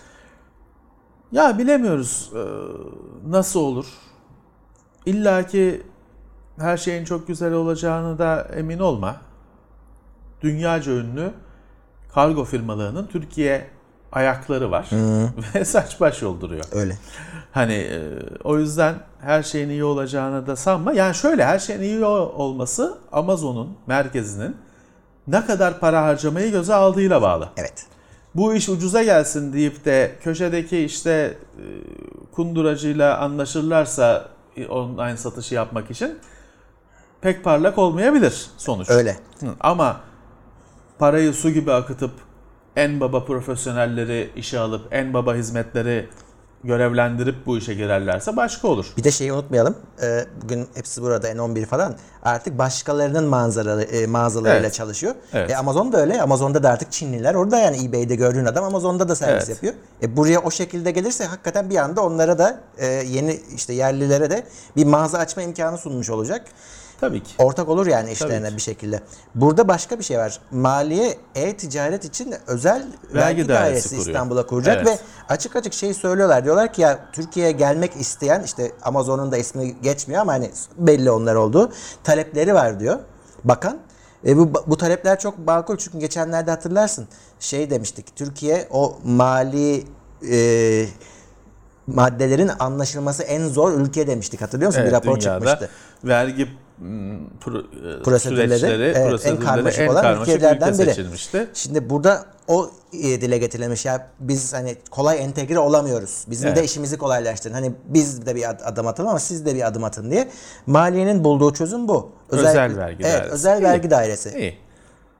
Ya bilemiyoruz ee, nasıl olur. İlla ki her şeyin çok güzel olacağını da emin olma. Dünyaca ünlü kargo firmalarının Türkiye ayakları var. Hmm. Ve saç baş yolduruyor. Öyle. Hani e, o yüzden her şeyin iyi olacağını da sanma. Yani şöyle, her şeyin iyi olması Amazon'un merkezinin ne kadar para harcamayı göze aldığıyla bağlı. Evet. Bu iş ucuza gelsin deyip de köşedeki işte e, kunduracıyla anlaşırlarsa online satışı yapmak için pek parlak olmayabilir sonuç. Öyle. Ama parayı su gibi akıtıp en baba profesyonelleri işe alıp en baba hizmetleri görevlendirip bu işe girerlerse başka olur. Bir de şeyi unutmayalım. Bugün hepsi burada N on bir falan. Artık başkalarının manzaralı, mağazalarıyla evet, çalışıyor. Evet. E Amazon da öyle. Amazon'da da artık Çinliler orada, yani eBay'de gördüğün adam Amazon'da da servis evet, yapıyor. E buraya o şekilde gelirse hakikaten bir anda onlara da yeni işte yerlilere de bir mağaza açma imkanı sunmuş olacak. Tabii ki. Ortak olur yani işlerine bir şekilde. Burada başka bir şey var. Maliye e-ticaret için özel vergi, vergi dairesi, dairesi İstanbul'a kuracak evet, ve açık açık şey söylüyorlar. Diyorlar ki ya Türkiye'ye gelmek isteyen, işte Amazon'un da ismi geçmiyor ama hani belli onlar olduğu talepleri var diyor bakan. E bu, bu talepler çok makul, çünkü geçenlerde hatırlarsın şey demiştik. Türkiye o mali e, maddelerin anlaşılması en zor ülke demiştik, hatırlıyor musun? Evet, bir rapor çıkmıştı. Vergi pro, prosedürleri, süreçleri, evet, prosedürleri en karmaşık en olan karmaşık ülkelerden ülke biri. Seçilmişti. Şimdi burada o dile getirilmiş ya, biz hani kolay entegre olamıyoruz. Bizim evet, de işimizi kolaylaştırın. Hani biz de bir adım atalım ama siz de bir adım atın diye. Maliyenin bulduğu çözüm bu. Özel, özel vergi evet, dairesi. Özel İyi. vergi dairesi. İyi.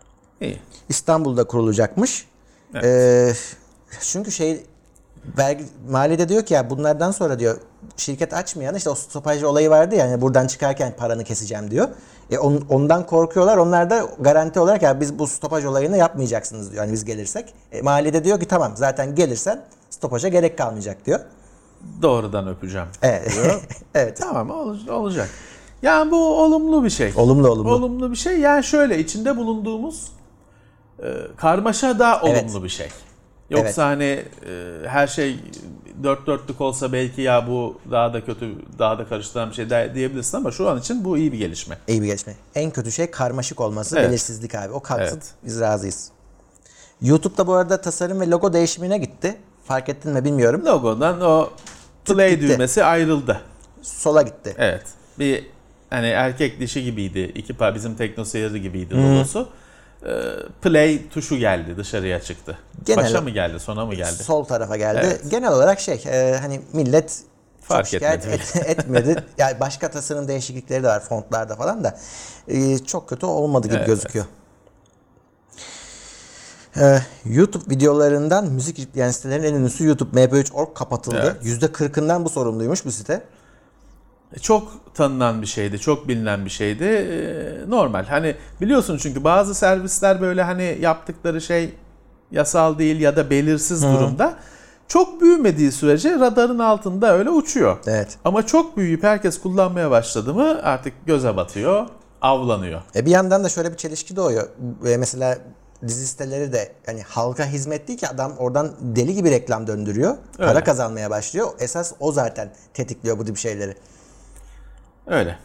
İyi. İstanbul'da kurulacakmış. Evet. Ee, çünkü şey vergi maliyede diyor ki ya bunlardan sonra diyor şirket açmayan işte o stopaj olayı vardı ya yani buradan çıkarken paranı keseceğim diyor. E on, ondan korkuyorlar. Onlar da garanti olarak ya biz bu stopaj olayını yapmayacaksınız diyor. Yani biz gelirsek. E, maliyede diyor ki tamam zaten gelirsen stopaja gerek kalmayacak diyor. Doğrudan öpeceğim Evet. diyor. Evet. Tamam ol- olacak. Yani bu olumlu bir şey. Olumlu olumlu. Olumlu bir şey. Yani şöyle içinde bulunduğumuz e, karmaşa da olumlu Evet. bir şey. Yoksa Evet. hani e, her şey dört dörtlük olsa belki ya bu daha da kötü, daha da karıştıran bir şey de- diyebilirsin ama şu an için bu iyi bir gelişme. İyi bir gelişme. En kötü şey karmaşık olması, Evet. belirsizlik abi. O kalksın. Evet. Biz razıyız. YouTube'da bu arada tasarım ve logo değişimine gitti. Fark ettin mi bilmiyorum. Logodan o play gitti. düğmesi ayrıldı. Sola gitti. Evet. Bir hani erkek dişi gibiydi. İki par bizim teknoseyirli gibiydi logosu. Ee, play tuşu geldi, dışarıya çıktı. Genel- Başa mı geldi, sona mı geldi? Sol tarafa geldi. Evet. Genel olarak şey e, hani millet Fark çok şikayet etmedi. et- etmedi. Yani başka tasarım değişiklikleri de var fontlarda falan da. E, çok kötü olmadı gibi Evet, gözüküyor. E, YouTube videolarından müzik yükleyen sitelerin en ünlüsü YouTube M P üç nokta org kapatıldı. Evet. yüzde kırkından bu sorumluymuş bu site. Çok tanınan bir şeydi, çok bilinen bir şeydi. Ee, normal. Hani biliyorsun çünkü bazı servisler böyle hani yaptıkları şey yasal değil ya da belirsiz durumda. Çok büyümediği sürece radarın altında öyle uçuyor. Evet. Ama çok büyüyüp herkes kullanmaya başladı mı artık göze batıyor, avlanıyor. E bir yandan da şöyle bir çelişki doğuyor. E mesela dizi siteleri de hani halka hizmet değil ki adam oradan deli gibi reklam döndürüyor. Para Öyle. kazanmaya başlıyor. Esas o zaten tetikliyor bu tip şeyleri. Öyle.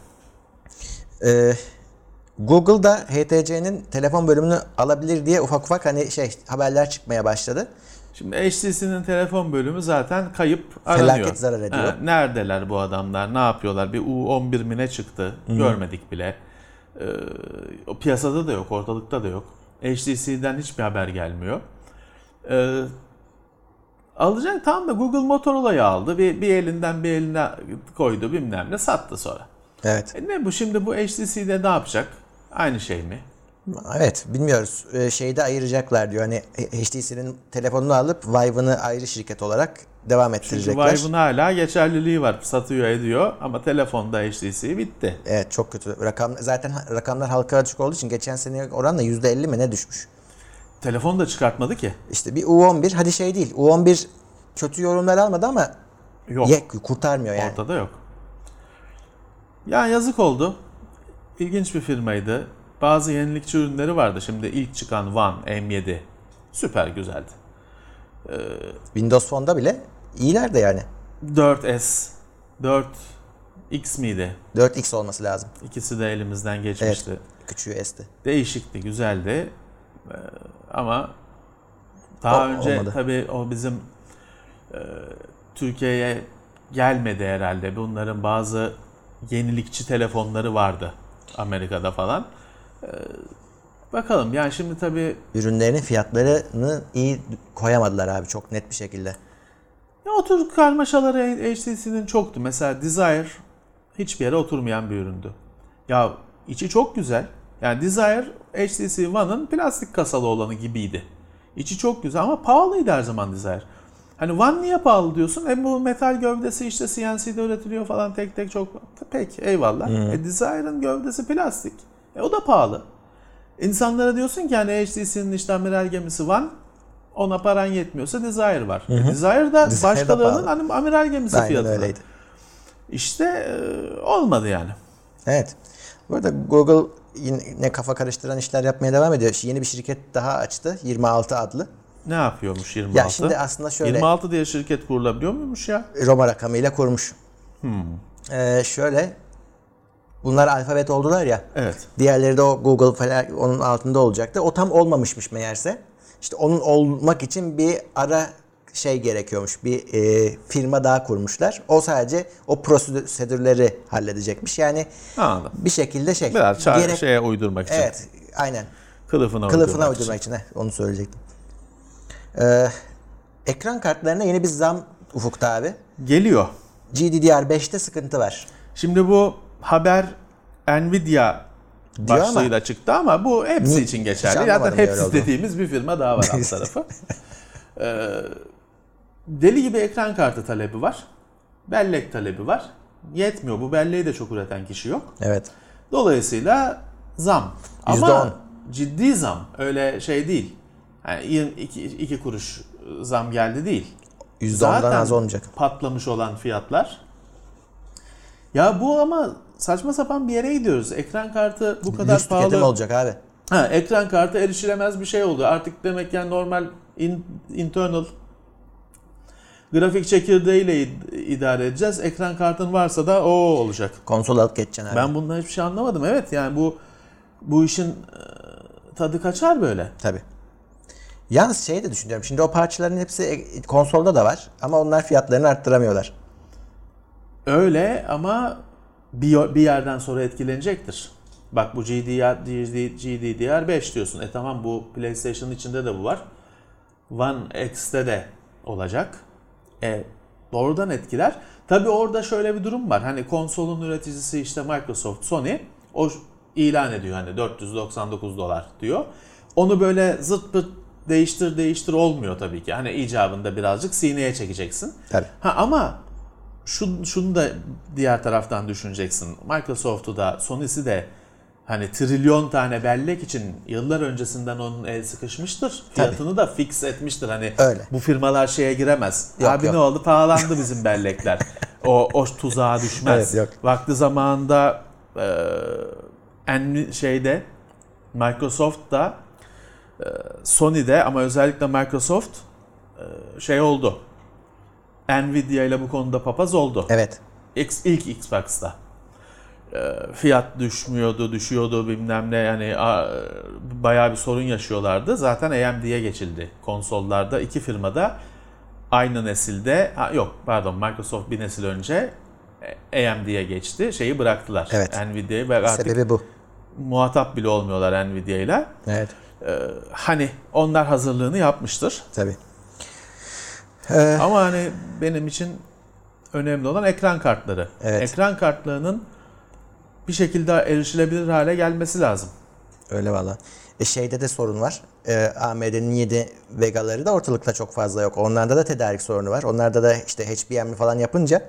Ee, Google'da H T C'nin telefon bölümünü alabilir diye ufak ufak hani şey haberler çıkmaya başladı. Şimdi H T C'nin telefon bölümü zaten kayıp aranıyor. Felaket zarar ediyor. Ha, neredeler bu adamlar? Ne yapıyorlar? Bir U on bir mi ne çıktı? Görmedik bile. Ee, o piyasada da yok, ortalıkta da yok. H T C'den hiçbir haber gelmiyor. Ee, alacak tam da Google Motorola'yı aldı. Bir, bir elinden bir eline koydu bilmem ne sattı sonra. Evet. E ne bu şimdi bu H T C'de ne yapacak? Aynı şey mi? Evet bilmiyoruz. Ee, şeyde ayıracaklar diyor. Hani H T C'nin telefonunu alıp Vive'ını ayrı şirket olarak devam Çünkü ettirecekler. Vive'ın hala geçerliliği var. Satıyor ediyor ama telefonda H T C bitti. Evet çok kötü. Rakam zaten rakamlar halka açık olduğu için geçen sene oranla yüzde elli mi ne düşmüş. Telefon da çıkartmadı ki. İşte bir U on bir hadi şey değil. U on bir kötü yorumlar almadı ama Yok. ye, kurtarmıyor yani. Ortada yok. Ya yazık oldu. İlginç bir firmaydı. Bazı yenilikçi ürünleri vardı. Şimdi ilk çıkan One M yedi süper güzeldi. Windows Phone'da bile iyiler de yani. dört S, dört X miydi? dört X olması lazım. İkisi de elimizden geçmişti. Evet. Küçüğü S'ti. Değişikti, güzeldi. Ee, ama daha O- önce olmadı. tabii o bizim e, Türkiye'ye gelmedi herhalde. Bunların bazı yenilikçi telefonları vardı Amerika'da falan. Ee, bakalım yani şimdi tabii Ürünlerinin fiyatlarını iyi koyamadılar abi çok net bir şekilde. ya o tür karmaşaları H T C'nin çoktu. Mesela Desire hiçbir yere oturmayan bir üründü. Ya içi çok güzel. Yani Desire H T C One'ın plastik kasalı olanı gibiydi. İçi çok güzel ama pahalıydı her zaman Desire. Hani One niye pahalı diyorsun? E bu metal gövdesi işte C N C'de üretiliyor falan tek tek çok. Pek eyvallah. E Desire'ın gövdesi plastik. E o da pahalı. İnsanlara diyorsun ki hani H T C'nin işte amiral gemisi One, ona paran yetmiyorsa Desire var. E Desire da Desire da başkalarının pahalı. hani amiral gemisi Aynen fiyatına. öyleydi. İşte e, olmadı yani. Evet. Bu arada Google yine kafa karıştıran işler yapmaya devam ediyor. Şimdi yeni bir şirket daha açtı. yirmi altı adlı. Ne yapıyormuş yirmi altı? Ya şimdi aslında şöyle yirmi altı diye şirket kurulabiliyor muymuş ya? Roma rakamıyla kurmuş. Hmm. Ee, şöyle bunlar alfabet oldular ya. Evet. Diğerleri de o Google falan onun altında olacaktı. O tam olmamışmış meğerse. İşte onun olmak için bir ara şey gerekiyormuş. Bir e, firma daha kurmuşlar. O sadece o prosedürleri halledecekmiş. Yani Anladım. bir şekilde şey. Biraz çare, gerek- şeye uydurmak için. Evet, aynen. Kılıfına, Kılıfına uydurmak, uydurmak için. Heh, onu söyleyecektim. Ee, ekran kartlarına yeni bir zam ufukta abi. için. Geliyor. G D D R beşte sıkıntı var. Şimdi bu haber Nvidia Diyor başlığıyla ama, çıktı ama bu hepsi Ni- için hiç geçerli. anlamadım Zaten böyle hepsi olduğunu. dediğimiz bir firma daha var alt tarafı. Ee, deli gibi ekran kartı talebi var. Bellek talebi var. Yetmiyor. Bu belleği de çok üreten kişi yok. Evet. Dolayısıyla zam. yüzde Ama on. ciddi zam. Öyle şey değil. Yani iki, iki kuruş zam geldi değil. yüzde ondan Zaten az olmayacak. patlamış olan fiyatlar. Ya bu ama saçma sapan bir yere gidiyoruz. Ekran kartı bu kadar Lüks tüketim pahalı. olacak abi. Ha, ekran kartı erişilemez bir şey oldu. Artık demek yani normal in, internal grafik çekirdeğiyle id- idare edeceğiz. Ekran kartın varsa da o olacak. Konsol alıp geçeceksin abi. Ben bundan hiçbir şey anlamadım. Evet yani bu bu işin e, tadı kaçar böyle. Tabii. Yalnız şey de düşünüyorum. Şimdi o parçaların hepsi e- konsolda da var. Ama onlar fiyatlarını arttıramıyorlar. Öyle ama bir, bir yerden sonra etkilenecektir. Bak bu G D R, G D D R beş diyorsun. E tamam bu PlayStation'ın içinde de bu var. One X'te de olacak. E doğrudan etkiler. Tabii orada şöyle bir durum var. Hani konsolun üreticisi işte Microsoft, Sony o ilan ediyor hani dört yüz doksan dokuz dolar diyor. Onu böyle zırt pırt değiştir değiştir olmuyor tabii ki. Hani icabında birazcık sineye çekeceksin. Tabii. Ha ama şu, şunu da diğer taraftan düşüneceksin. Microsoft'u da Sony'si de hani trilyon tane bellek için yıllar öncesinden onun el sıkışmıştır. Fiyatını da fix etmiştir. Hani Öyle. bu firmalar şeye giremez. Yok, Abi yok. ne oldu? Pahalandı bizim bellekler. o, o tuzağa düşmez. Evet, yok. Vakti zamanında e, en şeyde Microsoft da e, Sony'de ama özellikle Microsoft e, şey oldu. Nvidia ile bu konuda papaz oldu. Evet. X, ilk Xbox'ta. E, fiyat düşmüyordu, düşüyordu bilmem ne yani a, bayağı bir sorun yaşıyorlardı. Zaten A M D'ye geçildi konsollarda. İki firmada aynı nesilde, ha, yok pardon Microsoft bir nesil önce A M D'ye geçti. Şeyi bıraktılar. Evet. Nvidia'yı ve artık Sebebi bu. muhatap bile olmuyorlar Nvidia ile. Evet. E, hani onlar hazırlığını yapmıştır. Tabii. Ee, Ama hani benim için önemli olan ekran kartları. Evet. Ekran kartlarının bir şekilde erişilebilir hale gelmesi lazım. öyle valla. E şeyde de sorun var. Ee, A M D'nin yedi Vega'ları da ortalıkta çok fazla yok. Onlarda da tedarik sorunu var. Onlarda da işte H B M'li falan yapınca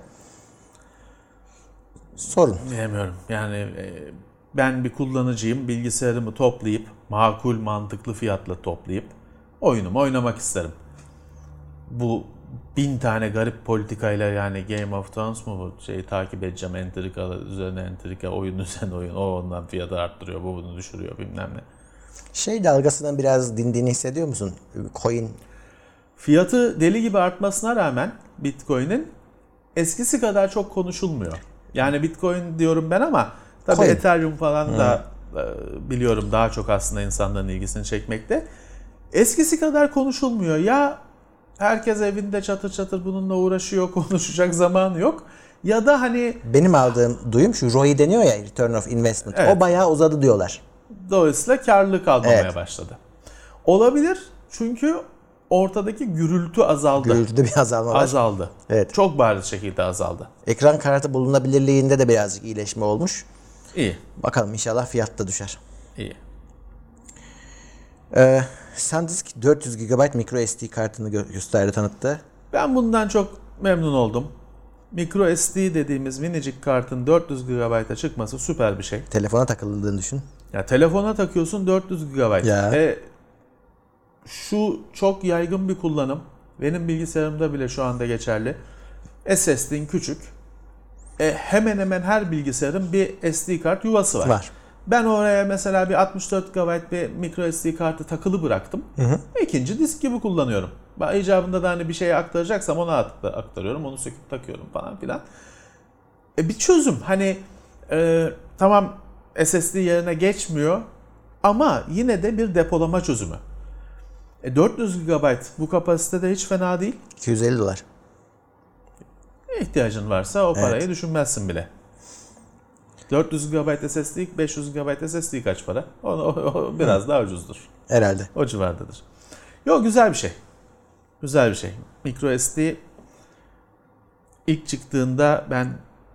sorun. Bilemiyorum. Yani e, ben bir kullanıcıyım. Bilgisayarımı toplayıp makul mantıklı fiyatla toplayıp oyunumu oynamak isterim. Bu bin tane garip politikayla yani Game of Thrones mu bu şeyi takip edeceğim, entrika üzerine entrika, oyun üzerine oyun, o ondan fiyatı arttırıyor, bu bunu düşürüyor bilmem ne. Şey dalgasından biraz dindiğini hissediyor musun? Coin. Fiyatı deli gibi artmasına rağmen Bitcoin'in eskisi kadar çok konuşulmuyor. Yani Bitcoin diyorum ben ama tabii Coin. Ethereum falan da e, biliyorum daha çok aslında insanların ilgisini çekmekte. Eskisi kadar konuşulmuyor. Ya herkes evinde çatır çatır bununla uğraşıyor, konuşacak zamanı yok. Ya da hani Benim aldığım duyum şu, R O I deniyor ya, Return of Investment. Evet. O bayağı uzadı diyorlar. dolayısıyla karlılık almamaya Evet. başladı. Olabilir çünkü ortadaki gürültü azaldı. Gürültüde bir azalma var. Azaldı. Evet. Çok bariz şekilde azaldı. Ekran kartı bulunabilirliğinde de birazcık iyileşme olmuş. İyi. Bakalım inşallah fiyat da düşer. İyi. Ee, SanDisk dört yüz gigabayt micro S D kartını gö- gösterdi, tanıttı. Ben bundan çok memnun oldum. Micro S D dediğimiz minicik kartın dört yüz gigabayta çıkması süper bir şey. Telefona takıldığını düşün. Ya telefona takıyorsun dört yüz gigabayt. Ya. E, şu çok yaygın bir kullanım. Benim bilgisayarımda bile şu anda geçerli. S S D'in küçük. E, hemen hemen her bilgisayarın bir S D kart yuvası var. Var. Ben oraya mesela bir altmış dört gigabayt bir micro S D kartı takılı bıraktım. Hı hı. İkinci disk gibi kullanıyorum. Ben icabında da hani bir şeye aktaracaksam ona aktarıyorum. Onu söküp takıyorum falan filan. E, bir çözüm. Hani e, tamam S S D yerine geçmiyor ama yine de bir depolama çözümü. E, dört yüz gigabayt bu kapasitede hiç fena değil. iki yüz elli dolar. İhtiyacın varsa o parayı Evet. düşünmezsin bile. dört yüz gigabayt S S D, beş yüz gigabayt S S D kaç para? O, o, o biraz Hı. daha ucuzdur. Herhalde. O civardadır. Yok, güzel bir şey. Güzel bir şey. Micro S D ilk çıktığında ben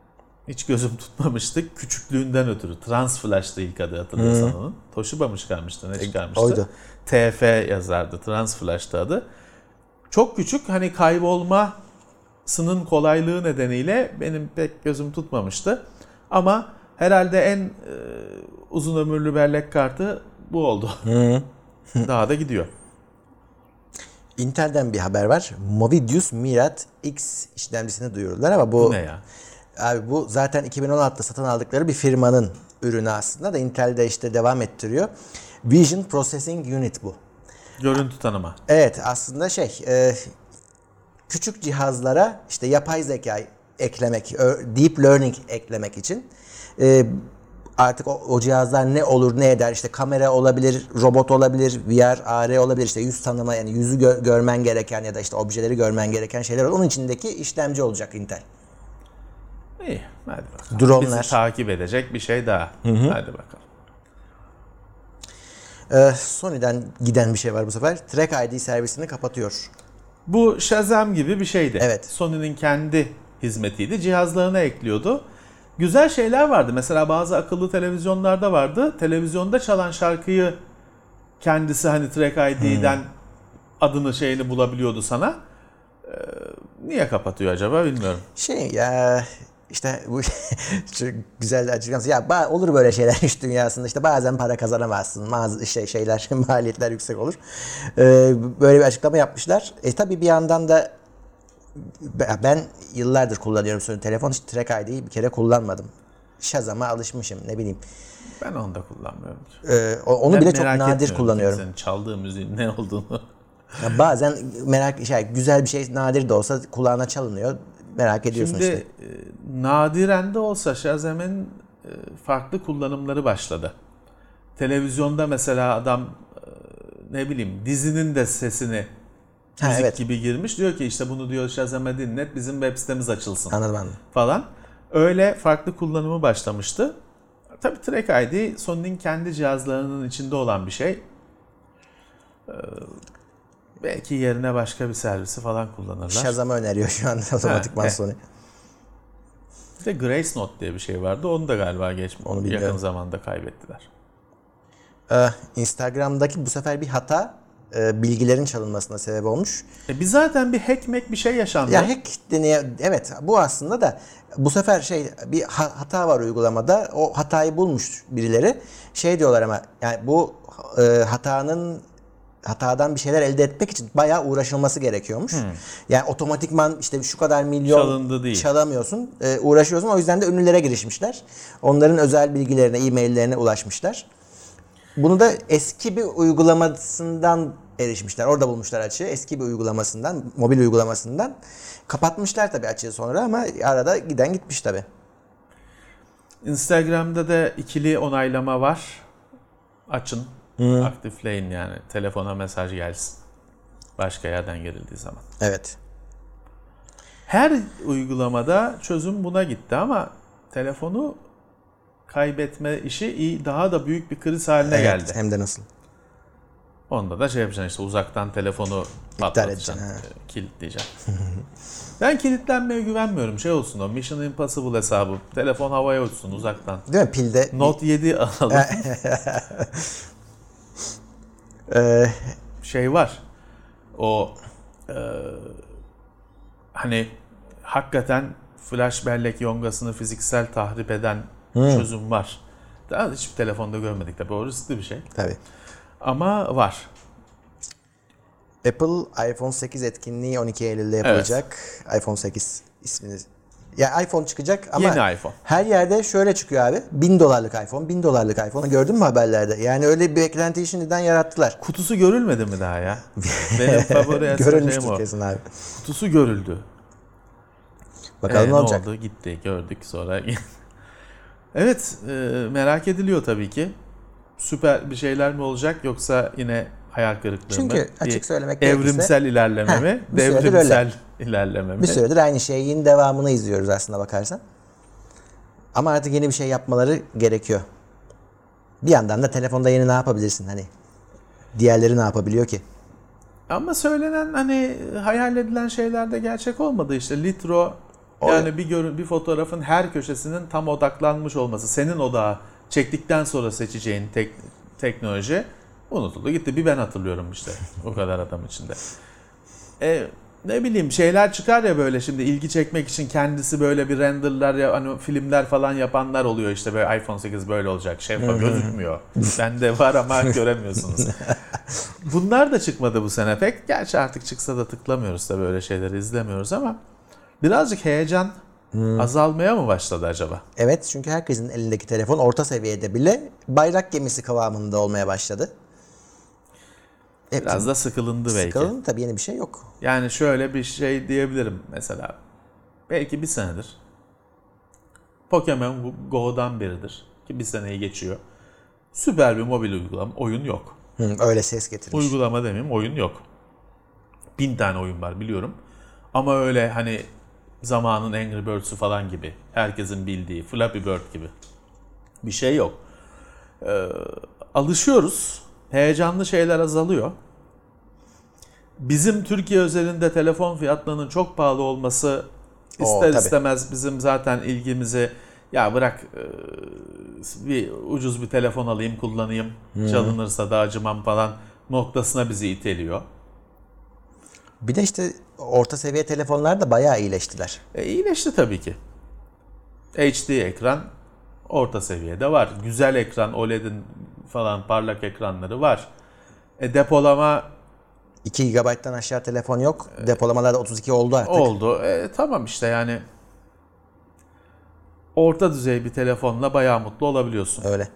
hiç gözüm tutmamıştı. Küçüklüğünden ötürü. Transflash'tı ilk adı, hatırlıyorsan onun. Toshiba mı çıkarmıştı, ne çıkarmıştı? oydu. T F yazardı. Transflash'tı adı. Çok küçük, hani kaybolmasının kolaylığı nedeniyle benim pek gözüm tutmamıştı. Ama herhalde en e, uzun ömürlü bellek kartı bu oldu. Daha da gidiyor. Intel'den bir haber var. Movidius Mirat X işlemcisini duyurdular ama bu, Bu ne ya? Abi bu zaten iki bin on altıda satın aldıkları bir firmanın ürünü aslında da Intel'de işte devam ettiriyor. Vision Processing Unit bu. Görüntü tanıma. Evet, aslında şey e, küçük cihazlara işte yapay zeka eklemek, deep learning eklemek için e, artık o, o cihazlar ne olur ne eder, işte kamera olabilir, robot olabilir, V R, A R olabilir, işte yüz tanıma, yani yüzü gö- görmen gereken ya da işte objeleri görmen gereken şeyler olur. Onun içindeki işlemci olacak Intel. İyi, hadi bakalım. Drone'lar. Bizi takip edecek bir şey daha. Hı hı. Hadi bakalım. Ee, Sony'den giden bir şey var bu sefer. Track I D servisini kapatıyor. Bu Shazam gibi bir şeydi. Evet. Sony'nin kendi hizmetiydi. Cihazlarına ekliyordu. Güzel şeyler vardı. Mesela bazı akıllı televizyonlarda vardı. Televizyonda çalan şarkıyı kendisi hani Track I D'den hmm. adını şeyini bulabiliyordu sana. Ee, niye kapatıyor acaba bilmiyorum. Şey ya işte bu çok güzel açıklaması. Ya ba- olur böyle şeyler iş dünyasında, işte bazen para kazanamazsın. Bazı şey şeyler maliyetler yüksek olur. Ee, böyle bir açıklama yapmışlar. E tabii bir yandan da ben yıllardır kullanıyorum sonra telefon, hiç Track I D'yi bir kere kullanmadım. Shazam'a alışmışım, ne bileyim. Ben onu da kullanmıyorum. Ee, onu ben bile çok nadir kullanıyorum. Senin çaldığı müziğin ne olduğunu. Ya bazen merak şey güzel bir şey nadir de olsa kulağına çalınıyor. Merak ediyorsun Şimdi, işte. Şimdi e, nadiren de olsa Shazam'ın e, farklı kullanımları başladı. Televizyonda mesela adam e, ne bileyim dizinin de sesini ha, müzik evet. gibi girmiş. Diyor ki işte bunu diyor Shazam'a dinlet, bizim web sitemiz açılsın. Anladım anladım. Falan. Öyle farklı kullanımı başlamıştı. Tabii Track I D Sony'nin kendi cihazlarının içinde olan bir şey. Ee, belki yerine başka bir servisi falan kullanırlar. Shazam'ı öneriyor şu anda otomatikman Sony. Bir de Grace Note diye bir şey vardı. Onu da galiba geç, Onu yakın zamanda kaybettiler. Ee, Instagram'daki bu sefer bir hata e, bilgilerin çalınmasına sebep olmuş. E biz zaten bir hack mack bir şey yaşandı. Ya hack deneye, evet bu aslında da bu sefer şey bir ha- hata var uygulamada. O hatayı bulmuş birileri. Şey diyorlar ama yani bu e, hatanın hatadan bir şeyler elde etmek için bayağı uğraşılması gerekiyormuş. Hmm. Yani otomatikman işte şu kadar milyon çalındı değil, çalamıyorsun, e, uğraşıyorsun. O yüzden de ünlülere girişmişler. Onların özel bilgilerine, e-maillerine ulaşmışlar. Bunu da eski bir uygulamasından erişmişler. Orada bulmuşlar açığı. Eski bir uygulamasından, mobil uygulamasından. Kapatmışlar tabii açığı sonra ama arada giden gitmiş tabii. Instagram'da da ikili onaylama var. Açın. Hmm. Aktifleyin yani. Telefona mesaj gelsin. Başka yerden girildiği zaman. Evet. Her uygulamada çözüm buna gitti ama telefonu kaybetme işi iyi, daha da büyük bir kriz haline evet, geldi. Hem de nasıl? Onda da şey yapacaksın işte uzaktan telefonu patlatacaksın, kilitleyeceksin. Ben kilitlenmeye güvenmiyorum. Şey olsun o Mission Impossible hesabı. Telefon havaya uçsun uzaktan. Değil mi? Pilde. Note yedi alalım. şey var. O e, hani hakikaten flash bellek yongasını fiziksel tahrip eden hmm. çözüm var. Daha hiçbir telefonda görmedik tabii. O riskli bir şey. Tabii. Ama var. Apple iPhone sekiz etkinliği on iki Eylül'de yapılacak. Evet. iPhone sekiz ismini. Ya iPhone çıkacak ama yeni iPhone. Her yerde şöyle çıkıyor abi. bin dolarlık iPhone, bin dolarlık iPhone. Gördün mü haberlerde? Yani öyle bir beklentiyi şimdiden yarattılar. Kutusu görülmedi mi daha ya? Benim favori görülmüştür o. Kesin abi. Kutusu görüldü. Bakalım ee, ne olacak. Ne oldu? Gitti. Gördük sonra. Evet. E, merak ediliyor tabii ki. Süper bir şeyler mi olacak yoksa yine hayal kırıklığı Çünkü mı? açık söylemek gerekirse evrimsel ilerleme heh, mi? Devrimsel ilerleme mi? Bir süredir aynı şeyin devamını izliyoruz aslında bakarsan. Ama artık yeni bir şey yapmaları gerekiyor. Bir yandan da telefonda yeni ne yapabilirsin hani? Diğerleri ne yapabiliyor ki? Ama söylenen hani hayal edilen şeyler de gerçek olmadı işte. Litro Yani bir görün, bir fotoğrafın her köşesinin tam odaklanmış olması, senin odağı çektikten sonra seçeceğin tek, teknoloji unutuldu gitti. Bir ben hatırlıyorum işte o kadar adam içinde. E, ne bileyim şeyler çıkar ya böyle şimdi ilgi çekmek için kendisi böyle bir renderlar ya hani filmler falan yapanlar oluyor işte böyle iPhone sekiz böyle olacak şeffaf gözükmüyor. Bende var ama göremiyorsunuz. Bunlar da çıkmadı bu sene pek. Gerçi artık çıksa da tıklamıyoruz da böyle şeyleri izlemiyoruz ama birazcık heyecan hmm. azalmaya mı başladı acaba? Evet, çünkü herkesin elindeki telefon orta seviyede bile bayrak gemisi kıvamında olmaya başladı. Biraz Hepsi, da sıkılındı belki. Sıkılındı tabii, yeni bir şey yok. Yani şöyle bir şey diyebilirim mesela. Belki bir senedir. Pokemon Go'dan beridir ki bir seneyi geçiyor. Süper bir mobil uygulama, oyun yok. Hı, öyle ses getirmiş. Uygulama demeyeyim, oyun yok. Bin tane oyun var biliyorum. Ama öyle hani zamanın Angry Birds'ü falan gibi, herkesin bildiği Flappy Bird gibi bir şey yok. Ee, alışıyoruz. Heyecanlı şeyler azalıyor. Bizim Türkiye özelinde telefon fiyatlarının çok pahalı olması ister Oo, istemez bizim zaten ilgimizi ya bırak bir ucuz bir telefon alayım kullanayım hmm. çalınırsa da acımam falan noktasına bizi iteliyor. Bir de işte orta seviye telefonlar da bayağı iyileştiler. E, iyileşti tabii ki. H D ekran orta seviyede var. Güzel ekran, O L E D'in falan parlak ekranları var. E, depolama iki gigabayttan aşağı telefon yok. E, Depolamalarda otuz iki oldu artık. Oldu. E, tamam işte yani orta düzey bir telefonla bayağı mutlu olabiliyorsun. Öyle.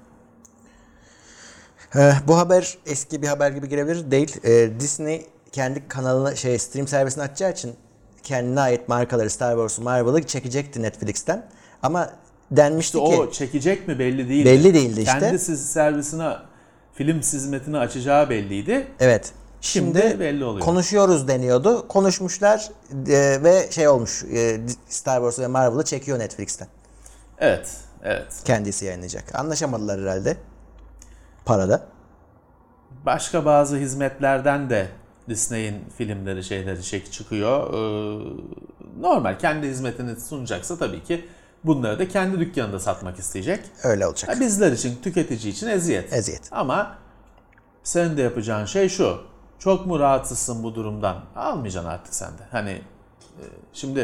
Ee, bu haber eski bir haber gibi girebilir değil. Ee, Disney kendi kanalını şey stream servisini açacağı için kendine ait markaları Star Wars'u, Marvel'ı çekecekti Netflix'ten. Ama denmişti işte ki o çekecek mi belli değildi. Belli değildi işte. Kendi servisine film hizmetini açacağı belliydi. Evet. Şimdi, Şimdi belli oluyor. Konuşuyoruz deniyordu. Konuşmuşlar e, ve şey olmuş. E, Star Wars ve Marvel'ı çekiyor Netflix'ten. Evet, evet. Kendisi yayınlayacak. Anlaşamadılar herhalde. Parada. Başka bazı hizmetlerden de Disney'in filmleri şeyleri çek çıkıyor. Ee, normal kendi hizmetini sunacaksa tabii ki bunları da kendi dükkanında satmak isteyecek. Öyle olacak. Ha, bizler için, tüketici için eziyet. Eziyet. Ama senin de yapacağın şey şu. Çok mu rahatsızsın bu durumdan? Almayacaksın artık sen de. Hani e, şimdi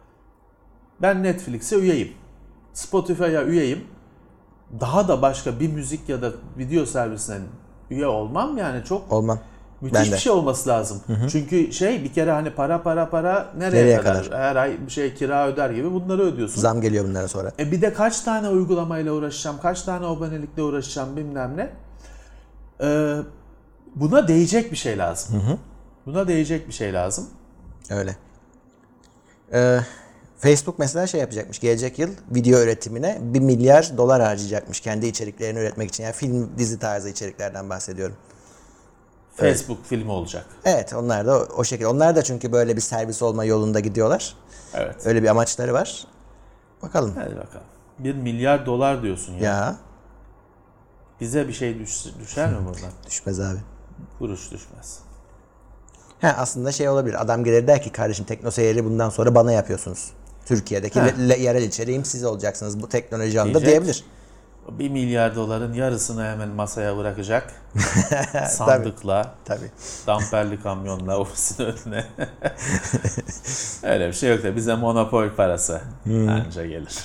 ben Netflix'e üyeyim. Spotify'a üyeyim. Daha da başka bir müzik ya da video servisine üye olmam yani çok olmam. Müthiş bir şey olması lazım. Hı hı. Çünkü şey bir kere hani para para para nereye, nereye kadar? kadar? Her ay bir şey kira öder gibi bunları ödüyorsun. Zam geliyor bunlara sonra. E bir de kaç tane uygulamayla uğraşacağım, kaç tane abonelikle uğraşacağım bilmem ne. Ee, buna değecek bir şey lazım. Hı hı. Buna değecek bir şey lazım. Öyle. Ee, Facebook mesela şey yapacakmış. Gelecek yıl video üretimine bir milyar dolar harcayacakmış kendi içeriklerini üretmek için. Yani film, dizi tarzı içeriklerden bahsediyorum. Facebook evet. filmi olacak. Evet, onlar da o, o şekilde. Onlar da çünkü böyle bir servis olma yolunda gidiyorlar. Evet. Öyle bir amaçları var. Bakalım. Hadi bakalım. Bir milyar dolar diyorsun ya. Ya. Bize bir şey düş, düşer mi buradan? Düşmez abi. Kuruş düşmez. He, aslında şey olabilir. Adam gelir der ki kardeşim teknoseyiri bundan sonra bana yapıyorsunuz. Türkiye'deki le, yerel içeriğim siz olacaksınız bu teknoloji alanında diyebilir. Bir milyar doların yarısını hemen masaya bırakacak. Sandıkla. Tabii. Tabii. Damperli kamyonla ofisin önüne. Öyle bir şey yok da bize monopol parası hmm. anca gelir.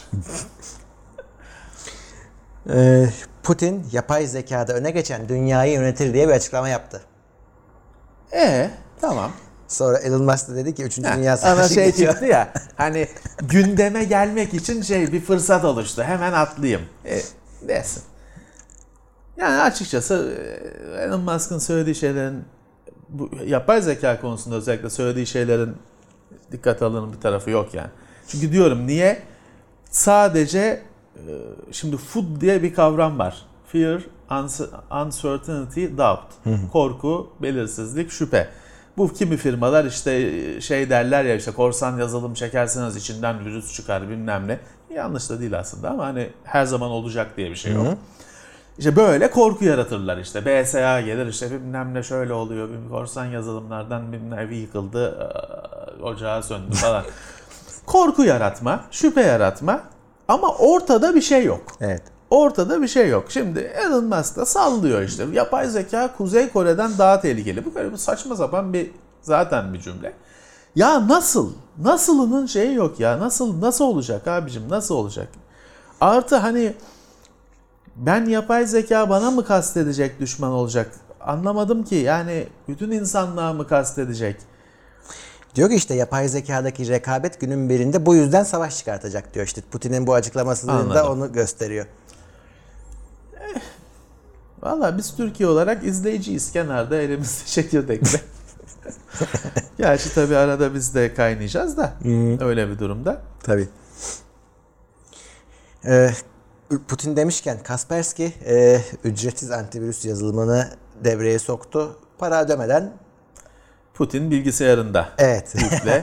Putin yapay zekada öne geçen dünyayı yönetir diye bir açıklama yaptı. Ee, tamam. Sonra Elon Musk da dedi ki üçüncü Dünya Savaşı ana şey çıktı ya. Hani gündeme gelmek için şey bir fırsat oluştu. Hemen atlayayım. E, desin. Yani açıkçası Elon Musk'ın söylediği şeylerin bu yapay zeka konusunda özellikle söylediği şeylerin dikkat alınır bir tarafı yok yani. Çünkü diyorum niye? Sadece şimdi F U D diye bir kavram var. Fear, uncertainty, doubt. Korku, belirsizlik, şüphe. Bu kimi firmalar işte şey derler ya işte korsan yazılım çekerseniz içinden virüs çıkar bilmem ne. Yanlış da değil aslında ama hani her zaman olacak diye bir şey yok. Hı hı. İşte böyle korku yaratırlar işte. B S A gelir işte bilmem ne şöyle oluyor. Bir korsan yazılımlardan bilmem evi yıkıldı, ocağı söndü falan. korku yaratma, şüphe yaratma ama ortada bir şey yok. Evet. Ortada bir şey yok. Şimdi Elon Musk da sallıyor işte. Yapay zeka Kuzey Kore'den daha tehlikeli. Bu böyle bir saçma sapan bir zaten bir cümle. Ya nasıl? Nasılının şeyi yok ya. Nasıl nasıl olacak abicim? Nasıl olacak? Artı hani ben yapay zeka bana mı kastedecek, düşman olacak? Anlamadım ki. Yani bütün insanlığa mı kastedecek? Diyor ki işte yapay zekadaki rekabet günün birinde bu yüzden savaş çıkartacak diyor. İşte Putin'in bu açıklaması da onu gösteriyor. Valla biz Türkiye olarak izleyiciyiz kenarda elimizde çekirdekle. Gerçi tabii arada biz de kaynayacağız da hmm. öyle bir durumda. Tabii. Ee, Putin demişken Kaspersky e, ücretsiz antivirüs yazılımını devreye soktu. Para ödemeden. Putin bilgisayarında. Evet. Yükle.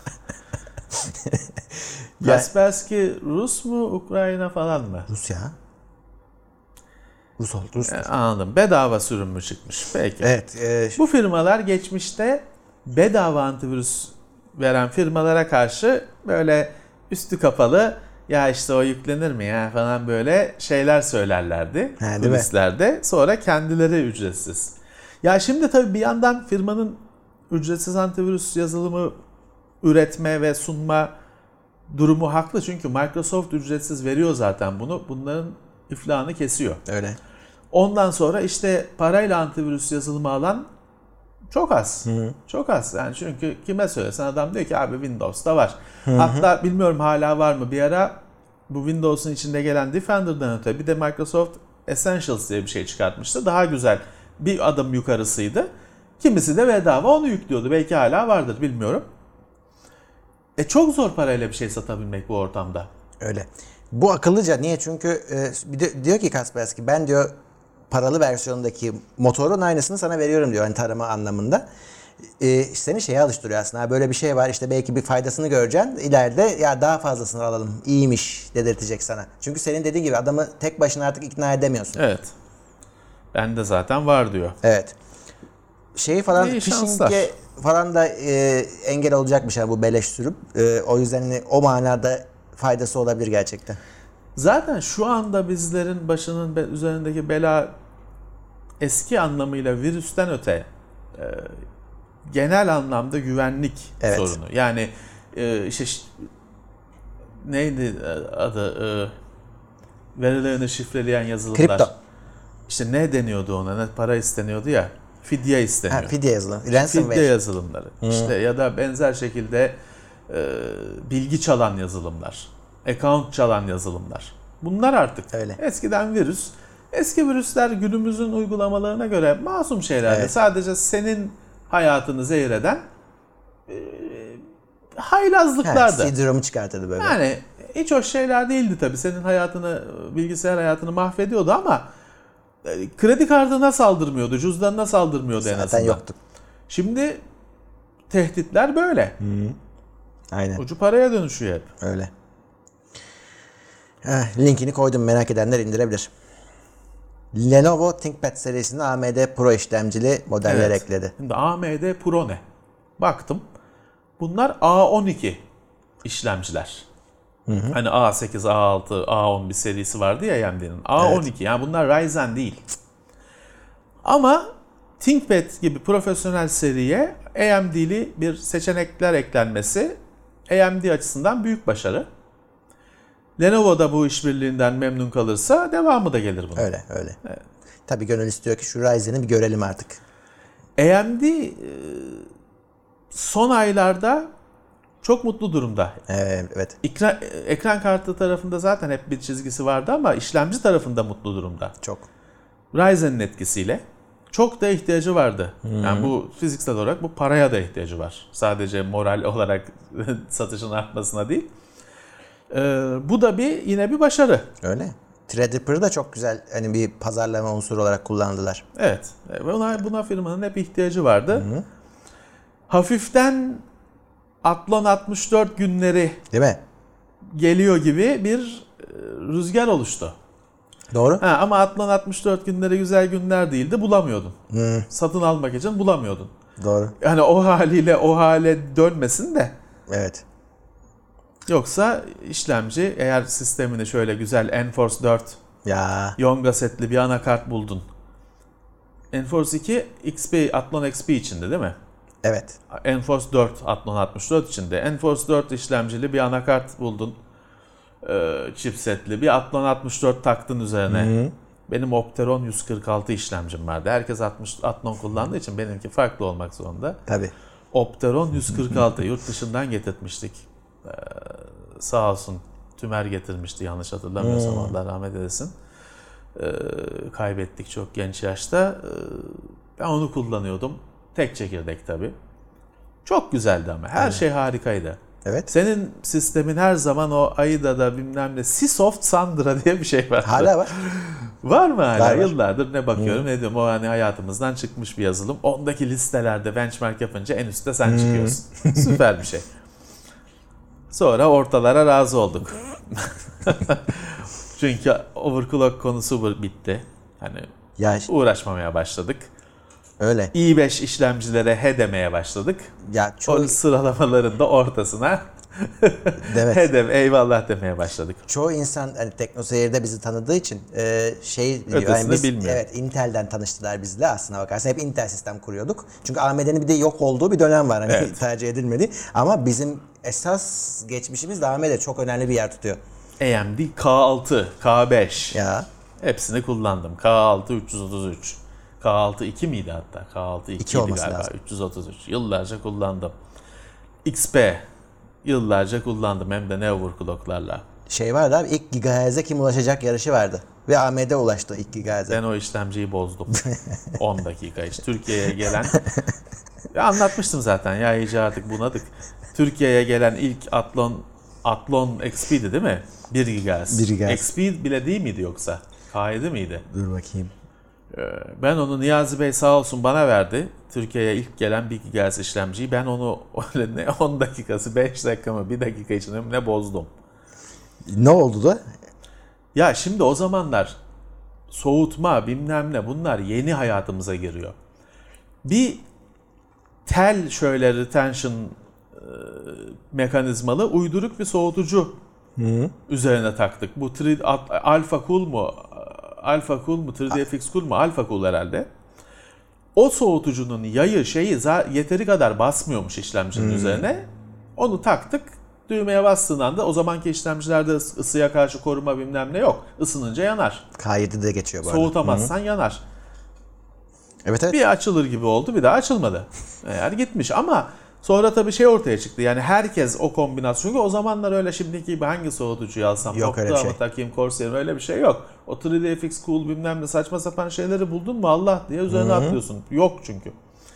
Kaspersky Rus mu Ukrayna falan mı? Rus ya. Rus oldu. Rus. Yani anladım. Bedava sürüm mü çıkmış? Peki. Evet. E, Bu firmalar geçmişte bedava antivirüs veren firmalara karşı böyle üstü kapalı ya işte o yüklenir mi ya falan böyle şeyler söylerlerdi. Kulislerde. Sonra kendileri ücretsiz. Ya şimdi tabii bir yandan firmanın ücretsiz antivirüs yazılımı üretme ve sunma durumu haklı. Çünkü Microsoft ücretsiz veriyor zaten bunu. Bunların iflahını kesiyor. Öyle. Ondan sonra işte parayla antivirüs yazılımı alan çok az. Hı hı. Çok az. Yani çünkü kime söylesen adam diyor ki abi Windows'ta var. Hı hı. Hatta bilmiyorum hala var mı. Bir ara bu Windows'un içinde gelen Defender'dan öte bir de Microsoft Essentials diye bir şey çıkartmıştı. Daha güzel bir adım yukarısıydı. Kimisi de bedava onu yüklüyordu. Belki hala vardır bilmiyorum. E çok zor parayla bir şey satabilmek bu ortamda. Öyle. Bu akıllıca. Niye? Çünkü e, bir de, diyor ki Kaspersky ben diyor paralı versiyonundaki motorun aynısını sana veriyorum diyor. Hani tarama anlamında. E, seni şeye alıştırıyor aslında. Böyle bir şey var işte belki bir faydasını göreceksin. İleride ya daha fazlasını alalım. İyiymiş dedirtecek sana. Çünkü senin dediğin gibi adamı tek başına artık ikna edemiyorsun. Evet. Bende zaten var diyor. Evet. Şeyi falan phishing'e falan da e, engel olacakmış yani bu beleş sürüm. E, o yüzden hani, o manada faydası olabilir gerçekten. Zaten şu anda bizlerin başının üzerindeki bela eski anlamıyla virüsten öte e, genel anlamda güvenlik evet. sorunu. Yani e, işte neydi adı e, verilerini şifreleyen yazılımlar. Kripto. İşte ne deniyordu ona? Ne para isteniyordu ya. Fidye isteniyor. Ha, fidye yazılımı. Ransomware. Fidye yazılımları. Hmm. İşte ya da benzer şekilde e, bilgi çalan yazılımlar. Account çalan yazılımlar. Bunlar artık. Öyle. Eskiden virüs. Eski virüsler günümüzün uygulamalarına göre masum şeylerdi. Evet. Sadece senin hayatını zehir eden e, haylazlıklardı. Ha, sindromu çıkartırdı böyle. Yani hiç hoş şeyler değildi tabii. Senin hayatını, bilgisayar hayatını mahvediyordu ama kredi kartına saldırmıyordu, cüzdanına saldırmıyordu zaten en azından. Zaten yoktu. Şimdi tehditler böyle. Hı. Aynen. Ucu paraya dönüşüyor hep. Öyle. Heh, linkini koydum, merak edenler indirebilir. Lenovo ThinkPad serisinde A M D Pro işlemcili modeller evet. ekledi. Şimdi A M D Pro ne? Baktım. Bunlar A on iki işlemciler. Hı hı. Hani A sekiz, A altı, A on bir serisi vardı ya A M D'nin. A on iki evet. Yani bunlar Ryzen değil. Ama ThinkPad gibi profesyonel seriye A M D'li bir seçenekler eklenmesi A M D açısından büyük başarı. Lenovo da bu işbirliğinden memnun kalırsa devamı da gelir bunun. Öyle öyle. Evet. Tabii gönül istiyor ki şu Ryzen'i bir görelim artık. A M D son aylarda çok mutlu durumda. Evet. Ekran, ekran kartı tarafında zaten hep bir çizgisi vardı ama işlemci tarafında mutlu durumda. Çok. Ryzen'in etkisiyle. Çok da ihtiyacı vardı. Hmm. Yani bu fiziksel olarak bu paraya da ihtiyacı var. Sadece moral olarak satışın artmasına değil. Ee, bu da bir yine bir başarı. Öyle. Threadripper'ı da çok güzel hani bir pazarlama unsuru olarak kullandılar. Evet. Buna, buna firmanın hep ihtiyacı vardı. Hmm. Hafiften Athlon altmış dört günleri değil mi? Geliyor gibi bir rüzgar oluştu. Doğru. Ha, ama Athlon altmış dört günleri güzel günler değildi, bulamıyordun. Hmm. Satın almak için bulamıyordun. Doğru. Yani o haliyle o hale dönmesin de. Evet. Yoksa işlemci, eğer sistemini şöyle güzel Enforce dört Ya. Yonga setli bir anakart buldun. Enforce iki X P, Athlon X P içinde değil mi? Evet. Enforce dört Athlon altmış dört içinde. Enforce dört işlemcili bir anakart buldun. Ee, chipsetli. Bir Athlon altmış dört taktın üzerine. Hı-hı. Benim Opteron yüz kırk altı işlemcim vardı. Herkes altmış, Athlon kullandığı için benimki farklı olmak zorunda. Tabii. Opteron yüz kırk altı yurt dışından getirtmiştik. Ee, sağ olsun Tümer getirmişti yanlış hatırlamıyorsam. Hmm. Allah rahmet eylesin. Ee, kaybettik çok genç yaşta. Ee, ben onu kullanıyordum. Tek çekirdek tabii. Çok güzeldi ama. Her evet. şey harikaydı. Evet. Senin sistemin her zaman o Aida'da bilmem ne Seasoft Sandra diye bir şey var. Hala var. Var mı hala? Var, var. Yıllardır ne bakıyorum hmm. ne diyorum. O hani hayatımızdan çıkmış bir yazılım. Ondaki listelerde benchmark yapınca en üstte sen hmm. çıkıyorsun. Süper bir şey. Sonra ortalara razı olduk. Çünkü overclock konusu bitti. Hani ya, uğraşmamaya başladık. Öyle. i beş işlemcilere he demeye başladık. Ya çoğu... O sıralamaların da ortasına evet. he de, eyvallah demeye başladık. Çoğu insan hani TeknoSeyir'de bizi tanıdığı için e, şey yani biz, bilmiyor. Evet, Intel'den tanıştılar bizle aslına bakarsan. Hep Intel sistem kuruyorduk. Çünkü A M D'nin bir de yok olduğu bir dönem var. Hani evet. tercih edilmedi. Ama bizim esas geçmişimiz de A M D çok önemli bir yer tutuyor. A M D K altı, K beş. Ya. Hepsini kullandım. K altı üç yüz otuz üç. K altı iki miydi hatta? K altı iki idi galiba. Lazım. üç yüz otuz üç. Yıllarca kullandım. X P. Yıllarca kullandım. Hem de ne overclocklarla. Şey vardı abi, ilk gigahertz'e kim ulaşacak yarışı vardı. Ve A M D ulaştı ilk gigahertz'e. Ben o işlemciyi bozdum. on dakika işte. Türkiye'ye gelen... ya anlatmıştım zaten ya, iyice artık bunadık. Türkiye'ye gelen ilk Athlon Athlon X P'di değil mi? bir gigahertz. bir gigahertz. X P bile değil miydi yoksa? K yedi miydi? Dur bakayım. Ben onu Niyazi Bey sağ olsun bana verdi. Türkiye'ye ilk gelen bir gigahertz işlemciyi. Ben onu öyle ne on dakikası, beş dakika mı, bir dakika içinde ne bozdum. Ne oldu da? Ya şimdi o zamanlar soğutma bilmem ne bunlar yeni hayatımıza giriyor. Bir tel şöyle retention e, mekanizmalı uyduruk bir soğutucu Hı. üzerine taktık. Bu üç D, Alpha Cool mu? Alpha Cool mu? üç D F X Cool mu? Alpha Cool herhalde. O soğutucunun yayı şeyi yeteri kadar basmıyormuş işlemcinin hmm. üzerine. Onu taktık. Düğmeye bastığın anda o zamanki işlemcilerde ısıya karşı koruma bilmem ne yok. Isınınca yanar. K yedi'de geçiyor bu arada. Soğutamazsan Hı-hı. yanar. Evet evet. Bir açılır gibi oldu, bir daha açılmadı. Yani gitmiş ama sonra tabii şey ortaya çıktı. Yani herkes o kombinasyon. Çünkü o zamanlar öyle şimdiki gibi hangi soğutucuyu alsam, yok öyle bir şey. takayım, Corsair'im öyle bir şey yok. O üç D F X Cool bilmem ne saçma sapan şeyleri buldun mu Allah diye üzerine Hı-hı. atlıyorsun. Yok çünkü.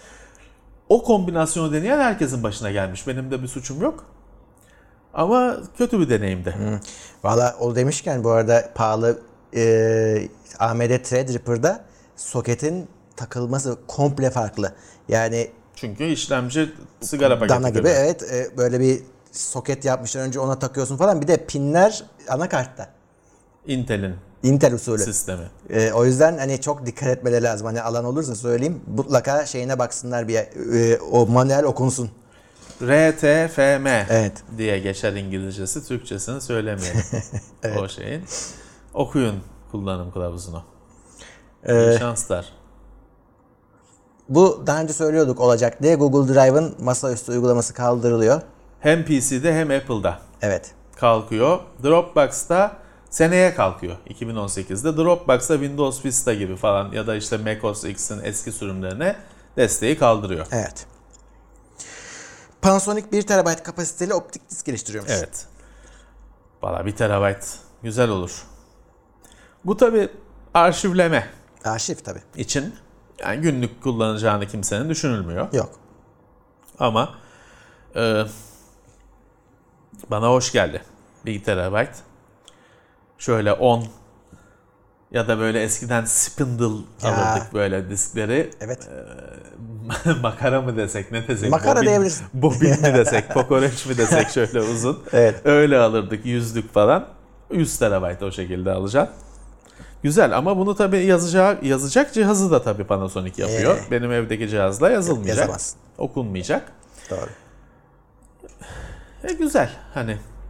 O kombinasyonu deneyen herkesin başına gelmiş. Benim de bir suçum yok. Ama kötü bir deneyimdi. Hmm. Valla o demişken bu arada pahalı e, A M D Threadripper'da soketin takılması komple farklı. Yani çünkü işlemci sigara paketi dana gibi, evet, e, böyle bir soket yapmışlar, önce ona takıyorsun falan. Bir de pinler anakartta. Intel'in Intel usulü sistemi. E, o yüzden hani çok dikkat etmeleri lazım. Hani alan olursa söyleyeyim, mutlaka şeyine baksınlar bir e, o manuel okunsun. R T F M evet. diye geçer İngilizcesi, Türkçesini söylemeyelim. evet. O şeyin. Okuyun kullanım kılavuzunu. Ee, şanslar. Bu daha önce söylüyorduk olacak diye, Google Drive'ın masaüstü uygulaması kaldırılıyor. Hem P C'de hem Apple'da. Evet. Kalkıyor. Dropbox'ta seneye kalkıyor. iki bin on sekizde. Dropbox'ta Windows Vista gibi falan ya da işte macOS X'in eski sürümlerine desteği kaldırıyor. Evet. Panasonic bir terabayt kapasiteli optik disk geliştiriyormuş. Evet. Valla bir terabayt güzel olur. Bu tabi arşivleme. Arşiv tabi. için yani günlük kullanacağını kimsenin düşünülmüyor. Yok. Ama e, bana hoş geldi. bir terabayt. Şöyle on ya da böyle eskiden spindle ya. alırdık böyle diskleri. Evet. E, makara mı desek ne desek? Makara bobin, diyebilirsin. Bobin mi desek, kokoreç mi desek şöyle uzun. Evet. Öyle alırdık yüzlük falan. yüz terabayt o şekilde alacaksın. Güzel ama bunu tabii yazacak, yazacak cihazı da tabii Panasonic yapıyor. Ee, Benim evdeki cihazla yazılmayacak. Yazamaz. Okunmayacak. Doğru. E güzel hani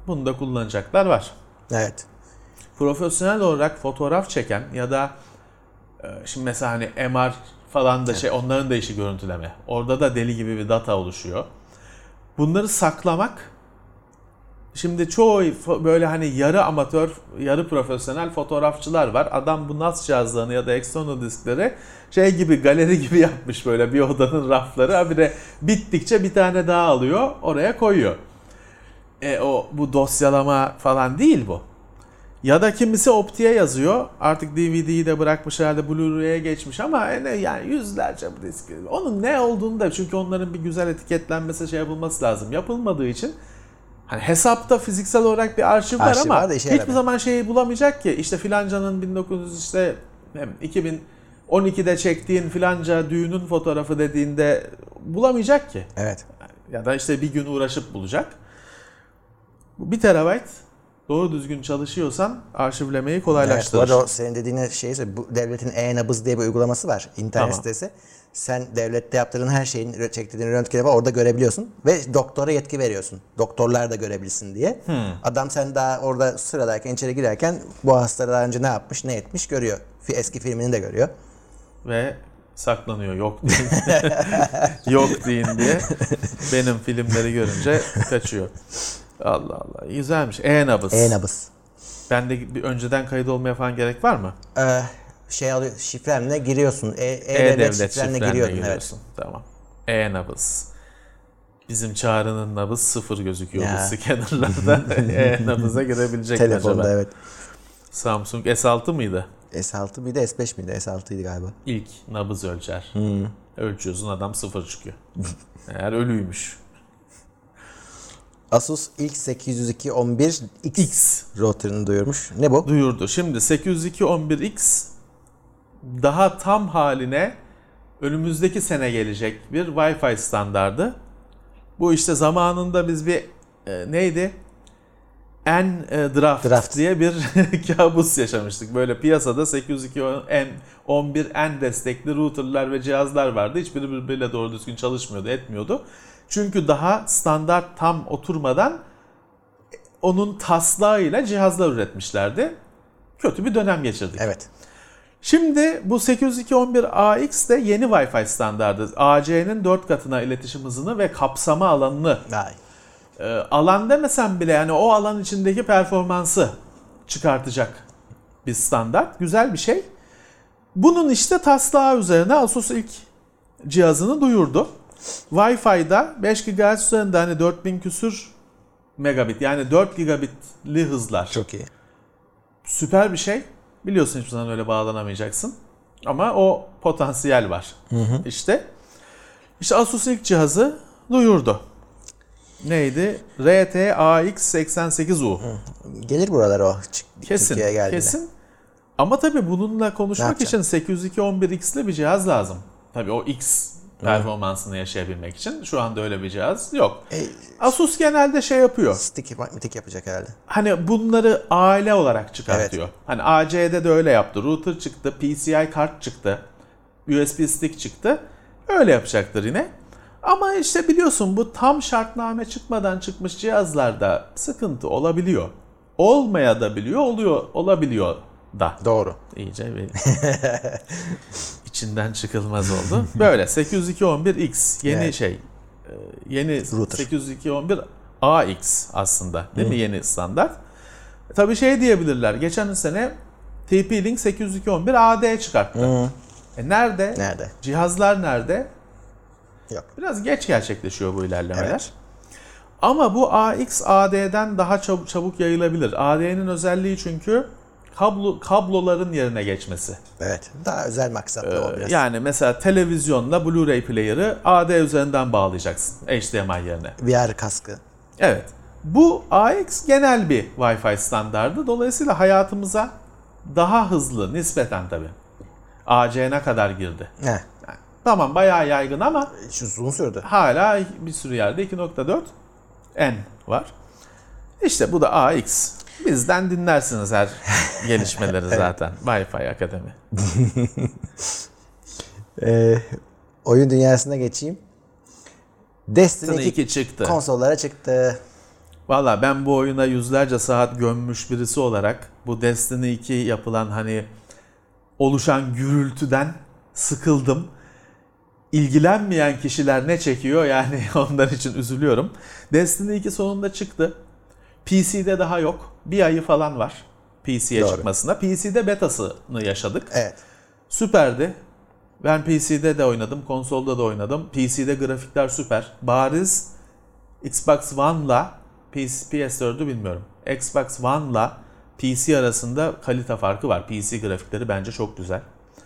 Bunu da kullanacaklar var. Evet. Profesyonel olarak fotoğraf çeken ya da e, şimdi mesela hani M R falan da şey, onların da işi görüntüleme. Orada da deli gibi bir data oluşuyor. Bunları saklamak, şimdi çoğu böyle hani yarı amatör, yarı profesyonel fotoğrafçılar var. Adam bu N A S cihazlarını ya da external diskleri şey gibi, galeri gibi yapmış, böyle bir odanın rafları. Habire bittikçe bir tane daha alıyor, oraya koyuyor. E o bu dosyalama falan değil bu. Ya da kimisi optiğe yazıyor. Artık D V D'yi de bırakmış herhalde, Blu-ray'e geçmiş ama ne yani yüzlerce bu disk. Onun ne olduğunu da, çünkü onların bir güzel etiketlenmesi, şey yapılması lazım. Yapılmadığı için hani hesapta fiziksel olarak bir arşiv, Arşiv var ama var da işe hiçbir yaramıyor. zaman şeyi bulamayacak ki. İşte filancanın bin dokuz yüz işte iki bin on ikide çektiğin filanca düğünün fotoğrafı dediğinde bulamayacak ki. Evet. Ya da işte bir gün uğraşıp bulacak. Bir terabayt doğru düzgün çalışıyorsan arşivlemeyi Evet, kolaylaştırır. bu arada o senin dediğine şeyse, bu devletin e-nabız diye bir uygulaması var. İnternet Tamam. sitesi. Sen devlette yaptığın her şeyin, çektirdiğin röntgeni var, orada görebiliyorsun. Ve doktora yetki veriyorsun. Doktorlar da görebilsin diye. Hmm. Adam sen daha orada sıradayken, içeri girerken bu hasta daha önce ne yapmış, ne etmiş görüyor. Eski filmini de görüyor. Ve saklanıyor, yok deyin. Yok deyin diye benim filmleri görünce kaçıyor. Allah Allah, güzelmiş. E-nabız. E-nabız. Bende bir önceden kayıt olmaya falan gerek var mı? Ee, şey alıyor, şifrenle giriyorsun. E- E-Devlet, E-Devlet şifrenle, şifrenle giriyordun. giriyorsun. Tamam. E-nabız. Bizim Çağrı'nın nabız sıfır gözüküyor Ya. bu scannerlarda. E-nabıza girebilecek mi Telefonda acaba? evet. Samsung S altı mıydı? S altı mıydı, S beş miydi? S altıydı galiba. İlk nabız ölçer. Hmm. Ölçüyorsun, adam sıfır çıkıyor. Eğer ölüymüş. Asus ilk sekiz yüz iki on bir X, X router'ını duyurmuş. Ne bu? duyurdu. Şimdi sekiz yüz iki on bir X daha tam haline önümüzdeki sene gelecek bir Wi-Fi standardı. Bu işte zamanında biz bir e, neydi? N-Draft Draft. diye bir kabus yaşamıştık. Böyle piyasada sekiz yüz iki on bir N destekli routerlar ve cihazlar vardı. Hiçbiri birbiriyle doğru düzgün çalışmıyordu, etmiyordu. Çünkü daha standart tam oturmadan onun taslağıyla cihazlar üretmişlerdi. Kötü bir dönem geçirdik. Evet. Şimdi bu sekiz yüz iki on bir A X de yeni Wi-Fi standardı. A C'nin dört katına iletişim hızını ve kapsama alanını, Vay. e, alan demesem bile yani o alan içindeki performansı çıkartacak bir standart. Güzel bir şey. Bunun işte taslağı üzerine Asus ilk cihazını duyurdu. Wi-Fi'da beş gigahertz üzerinde hani dört bin küsür megabit, yani dört gigabitli hızlar. Çok iyi. Süper bir şey. Biliyorsun hiçbir zaman öyle bağlanamayacaksın. Ama o potansiyel var. Hı hı. İşte. İşte Asus ilk cihazı duyurdu. Neydi? R T A X seksen sekiz U. Hı. Gelir buralara o. Kesin. Türkiye'ye geldiğinde. Kesin. Ama tabii bununla konuşmak için sekiz yüz iki on bir X'li bir cihaz lazım. Tabii o X performansını yaşayabilmek için. Şu anda öyle bir cihaz yok. E, Asus genelde şey yapıyor. Stick magnetic yapacak herhalde. Hani bunları aile olarak çıkartıyor. Evet. Hani A C'de de öyle yaptı. Router çıktı, P C I kart çıktı, U S B stick çıktı. Öyle yapacaktır yine. Ama işte biliyorsun bu tam şartname çıkmadan çıkmış cihazlarda sıkıntı olabiliyor. Olmaya da biliyor, oluyor, olabiliyor da. Doğru. İyice bir içinden çıkılmaz oldu. Böyle sekiz yüz iki on bir X yeni Evet. şey. Yeni Router. sekiz yüz iki on bir A X aslında, değil mi, yeni standart. Tabii şey diyebilirler. Geçen sene T P-Link sekiz yüz iki on bir A D çıkarttı. Hı. E nerede? Nerede? Cihazlar nerede? Yok. Biraz geç gerçekleşiyor bu ilerlemeler. Evet. Ama bu A X A D'den daha çabuk, çabuk yayılabilir. A D'nin özelliği çünkü kablo kabloların yerine geçmesi. Evet. Daha özel maksatlı o biraz. Yani mesela televizyonla Blu-ray player'ı A D üzerinden bağlayacaksın H D M I yerine. V R kaskı. Evet. Bu A X genel bir Wi-Fi standardı. Dolayısıyla hayatımıza daha hızlı, nispeten tabii. A C'ne kadar girdi. Heh. Yani, tamam bayağı yaygın ama Şu uzun sürdü. hala bir sürü yerde iki nokta dört N var. İşte bu da A X. Bizden dinlersiniz her gelişmeleri zaten. Wi-Fi Akademi. Ee, oyun dünyasına geçeyim. Destiny Destiny iki iki çıktı. konsollara çıktı. Valla ben bu oyuna yüzlerce saat gömmüş birisi olarak bu Destiny iki yapılan hani oluşan gürültüden sıkıldım. İlgilenmeyen kişiler ne çekiyor yani onlar için üzülüyorum. Destiny iki sonunda çıktı. P C'de daha yok. Bir ayı falan var P C'ye Doğru. çıkmasına. P C'de betasını yaşadık. Evet. Süperdi. Ben P C'de de oynadım, konsolda da oynadım. P C'de grafikler süper. Bariz Xbox One'la P S dördü bilmiyorum. Xbox One'la P C arasında kalite farkı var. P C grafikleri bence çok güzel.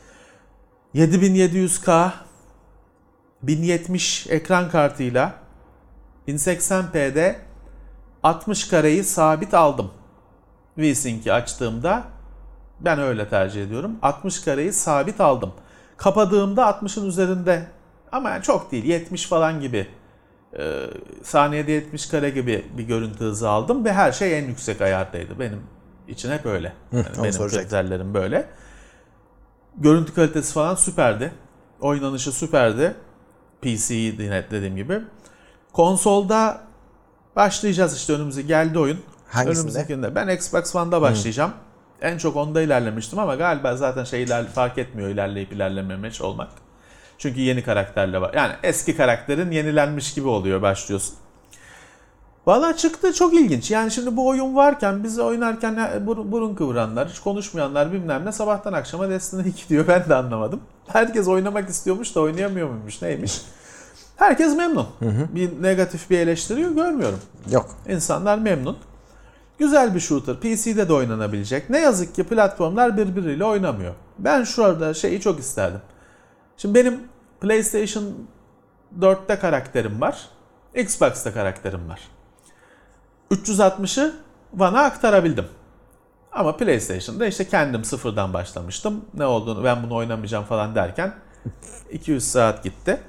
yedi bin yedi yüz K bin yetmiş ekran kartıyla bin seksen p'de altmış kareyi sabit aldım. VSync'i açtığımda ben öyle tercih ediyorum. altmış kareyi sabit aldım. Kapadığımda altmışın üzerinde ama yani çok değil yetmiş falan gibi e, saniyede yetmiş kare gibi bir görüntü hızı aldım ve her şey en yüksek ayardaydı. Benim için hep öyle. Yani Hı, benim kriterlerim böyle. Görüntü kalitesi falan süperdi. Oynanışı süperdi. P C'yi dediğim gibi. Konsolda başlayacağız işte önümüze geldi oyun. Hangisinde? Önümüzdekinde. Ben Xbox One'da başlayacağım. Hı. En çok onda ilerlemiştim ama galiba zaten şeyler fark etmiyor ilerleyip ilerlememiş olmak. Çünkü yeni karakterle var. Yani eski karakterin yenilenmiş gibi oluyor başlıyorsun. Valla çıktı çok ilginç. Yani şimdi bu oyun varken biz oynarken burun kıvıranlar, hiç konuşmayanlar bilmem ne sabahtan akşama Destiny iki diyor ben de anlamadım. Herkes oynamak istiyormuş da oynayamıyor muymuş neymiş. Herkes memnun. Hı hı. Bir negatif bir eleştiri görmüyorum. Yok. İnsanlar memnun. Güzel bir shooter. P C'de de oynanabilecek. Ne yazık ki platformlar birbiriyle oynamıyor. Ben şurada şeyi çok isterdim. Şimdi benim PlayStation dörtte karakterim var. Xbox'ta karakterim var. üç yüz altmışı bana aktarabildim. Ama PlayStation'da işte kendim sıfırdan başlamıştım. Ne olduğunu ben bunu oynamayacağım falan derken iki yüz saat gitti.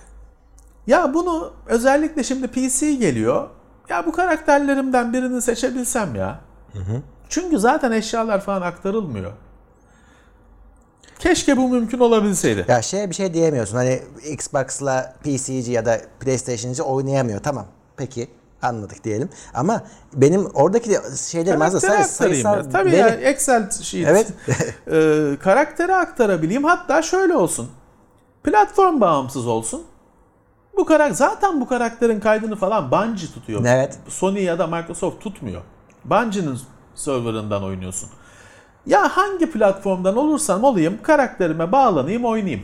Ya bunu özellikle şimdi P C geliyor. Ya bu karakterlerimden birini seçebilsem ya. Hı hı. Çünkü zaten eşyalar falan aktarılmıyor. Keşke bu mümkün olabilseydi. Ya şey bir şey diyemiyorsun. Hani Xbox'la P C'ci ya da PlayStation'cı oynayamıyor. Tamam. Peki. Anladık diyelim. Ama benim oradaki şeylerim aslında say- sayısal Tabii veri. ya Excel sheet. Evet. e, karakteri aktarabileyim. Hatta şöyle olsun. Platform bağımsız olsun. Bu karakter zaten bu karakterin kaydını falan Bungie tutuyor. Evet. Sony ya da Microsoft tutmuyor. Bungie'nin serverından oynuyorsun. Ya hangi platformdan olursam olayım karakterime bağlanayım oynayayım.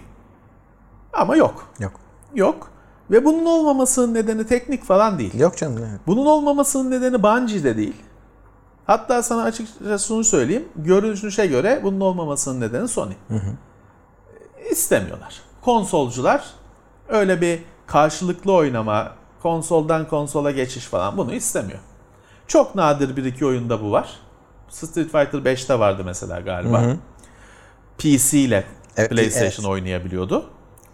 Ama yok. Yok. Yok. Ve bunun olmamasının nedeni teknik falan değil. Yok canım. Evet. Bunun olmamasının nedeni Bungie'de değil. Hatta sana açıkça şunu söyleyeyim. Görünüşe göre bunun olmamasının nedeni Sony. Hı hı. İstemiyorlar. Konsolcular öyle bir karşılıklı oynama, konsoldan konsola geçiş falan bunu istemiyor. Çok nadir bir iki oyunda bu var. Street Fighter beşte vardı mesela galiba. Hı hı. P C ile evet, PlayStation evet. oynayabiliyordu.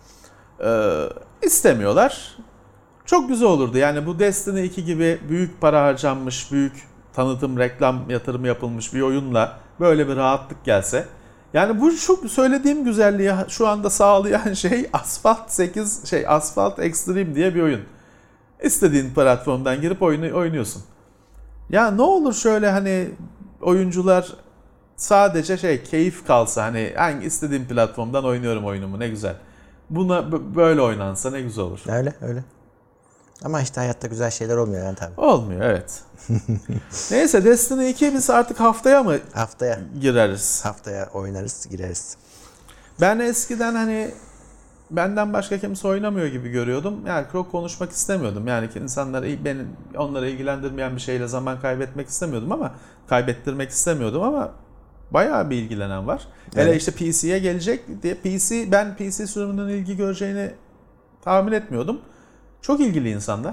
Ee, istemiyorlar. Çok güzel olurdu. Yani bu Destiny iki gibi büyük para harcanmış, büyük tanıtım, reklam yatırımı yapılmış bir oyunla böyle bir rahatlık gelse. Yani bu şu söylediğim güzelliği şu anda sağlayan şey Asphalt sekiz şey Asphalt Extreme diye bir oyun. İstediğin platformdan girip oyunu oynuyorsun. Ya ne olur şöyle hani oyuncular sadece şey keyif kalsa hani hangi istediğim platformdan oynuyorum oyunumu ne güzel. Buna b- böyle oynansa ne güzel olur. Öyle öyle. Ama işte hayatta güzel şeyler olmuyor yani tabii. Olmuyor evet. Neyse Destiny iki biz artık haftaya mı haftaya gireriz? Haftaya oynarız, gireriz. Ben eskiden hani benden başka kimse oynamıyor gibi görüyordum. Yani çok konuşmak istemiyordum. Yani ki insanlar beni onlara ilgilendirmeyen bir şeyle zaman kaybetmek istemiyordum ama kaybettirmek istemiyordum ama bayağı bir ilgilenen var. Evet. Hele işte P C'ye gelecek diye P C ben P C sürümünün ilgi göreceğini tahmin etmiyordum. Çok ilgili insanlar.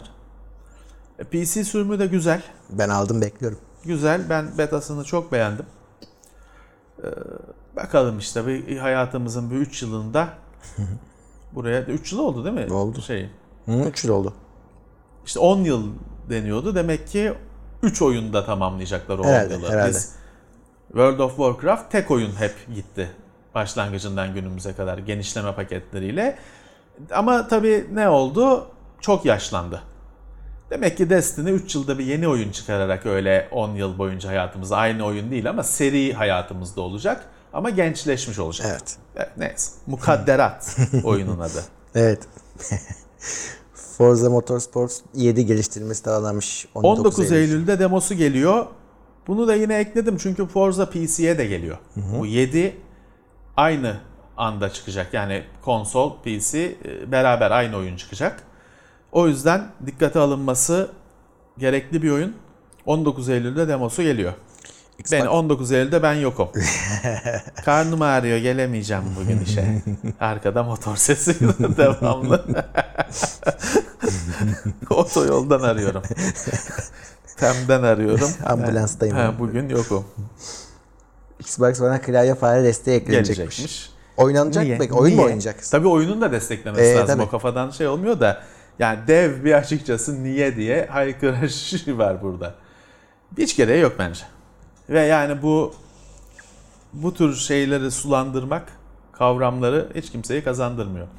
P C sürümü de güzel. Ben aldım bekliyorum. Güzel. Ben betasını çok beğendim. Ee, bakalım işte bir hayatımızın bir üç yılında buraya üç yıl oldu değil mi? Oldu. Şey. üç yıl oldu. İşte on yıl deniyordu. Demek ki üç oyunda tamamlayacaklar o herhalde, on yılı. Herhalde. Biz World of Warcraft tek oyun hep gitti. Başlangıcından günümüze kadar genişleme paketleriyle. Ama tabii ne oldu? Çok yaşlandı. Demek ki Destiny üç yılda bir yeni oyun çıkararak öyle on yıl boyunca hayatımızda aynı oyun değil ama seri hayatımızda olacak ama gençleşmiş olacak. Evet. Evet neyse. Mukadderat oyunun adı. Evet. Forza Motorsport yedi geliştirilmesi sağlanmış. on dokuz Eylül'de demosu geliyor. Bunu da yine ekledim çünkü Forza P C'ye de geliyor. Hı hı. Bu yedi aynı anda çıkacak. Yani konsol, P C beraber aynı oyun çıkacak. O yüzden dikkate alınması gerekli bir oyun. on dokuz Eylül'de demosu geliyor. Ben on dokuz Eylül'de ben yokum. Karnım ağrıyor, gelemeyeceğim bugün işe. Arkada motor sesi devamlı. Otoyoldan arıyorum. Tem'den arıyorum. Ambulanstayım. Ha, bugün yokum. Xbox One'a klavye fare desteği eklenecekmiş. Gelecekmiş. Oynanacak mı peki? Oyun mu oynayacak? Tabii oyunun da desteklemesi ee, lazım. Tabii. O kafadan şey olmuyor da. Yani dev bir açıkçası niye diye haykırış var burada. Hiç gereği yok bence. Ve yani bu bu tür şeyleri sulandırmak, kavramları hiç kimseyi kazandırmıyor.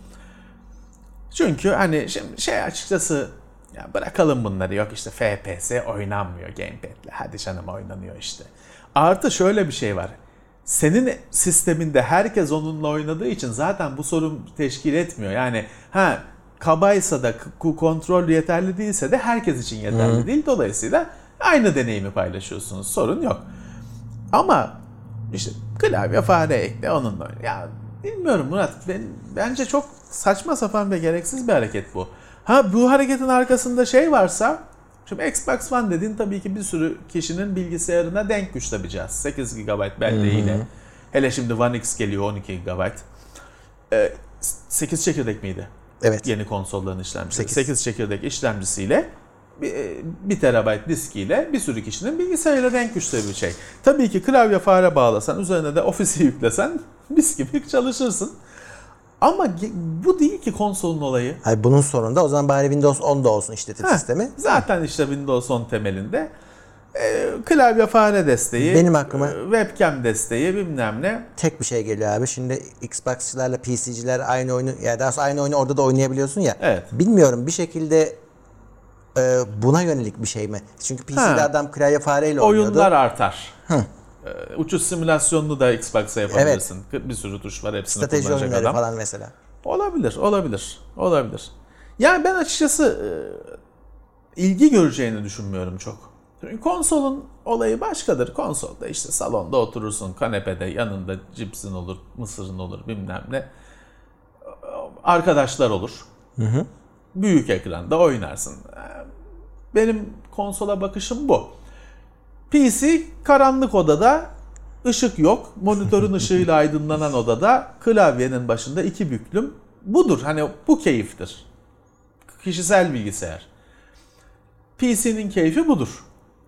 Çünkü hani şimdi şey açıkçası ya bırakalım bunları, yok işte F P S oynanmıyor gamepad'le. Hadi canım oynanıyor işte. Artı şöyle bir şey var. Senin sisteminde herkes onunla oynadığı için zaten bu sorun teşkil etmiyor. Yani ha kabaysa da kontrol yeterli değilse de herkes için yeterli hmm. değil. Dolayısıyla aynı deneyimi paylaşıyorsunuz. Sorun yok. Ama işte klavye fare ekle onunla oyna. Ya bilmiyorum Murat. Ben, bence çok saçma sapan ve gereksiz bir hareket bu. Ha bu hareketin arkasında şey varsa, şimdi Xbox One dediğin tabii ki bir sürü kişinin bilgisayarına denk güç tabii cihaz. sekiz gigabayt belleğiyle. Hı hı. Hele şimdi One X geliyor on iki gigabayt. Ee, sekiz çekirdek miydi? Evet. Yeni konsolların işlemcisi. sekiz. sekiz çekirdek işlemcisiyle bir terabayt diskiyle bir sürü kişinin bilgisayarıyla denk güçte bir şey. Tabii ki klavye fare bağlasan, üzerine de Office'i yüklesen mis gibi çalışırsın. Ama bu değil ki konsolun olayı. Hayır, bunun sonunda o zaman bari Windows onda olsun işletim Heh, sistemi. Zaten işte Windows on temelinde e, klavye fare desteği, benim aklıma e, webcam desteği bilmem ne. Tek bir şey geliyor abi. Şimdi Xbox'çılarla P C'ciler aynı oyunu, ya daha sonra aynı oyunu orada da oynayabiliyorsun ya. Evet. Bilmiyorum bir şekilde e, buna yönelik bir şey mi? Çünkü P C'de ha. adam klavye fareyle oynuyordu. Oyunlar artar. Hı. Uçuş simülasyonunu da Xbox'a yapabilirsin. Evet. Bir sürü tuş var, hepsini strateji kullanacak oyunları adam. falan mesela. Olabilir, olabilir, olabilir. Yani ben açıkçası e, ilgi göreceğini düşünmüyorum çok. Çünkü konsolun olayı başkadır. Konsolda işte salonda oturursun, kanepede yanında cipsin olur, mısırın olur bilmem ne. Arkadaşlar olur. Hı hı. Büyük ekranda oynarsın. Benim konsola bakışım bu. P C karanlık odada, ışık yok, monitörün ışığıyla aydınlanan odada, klavyenin başında iki büklüm. Budur, hani bu keyiftir. Kişisel bilgisayar. P C'nin keyfi budur.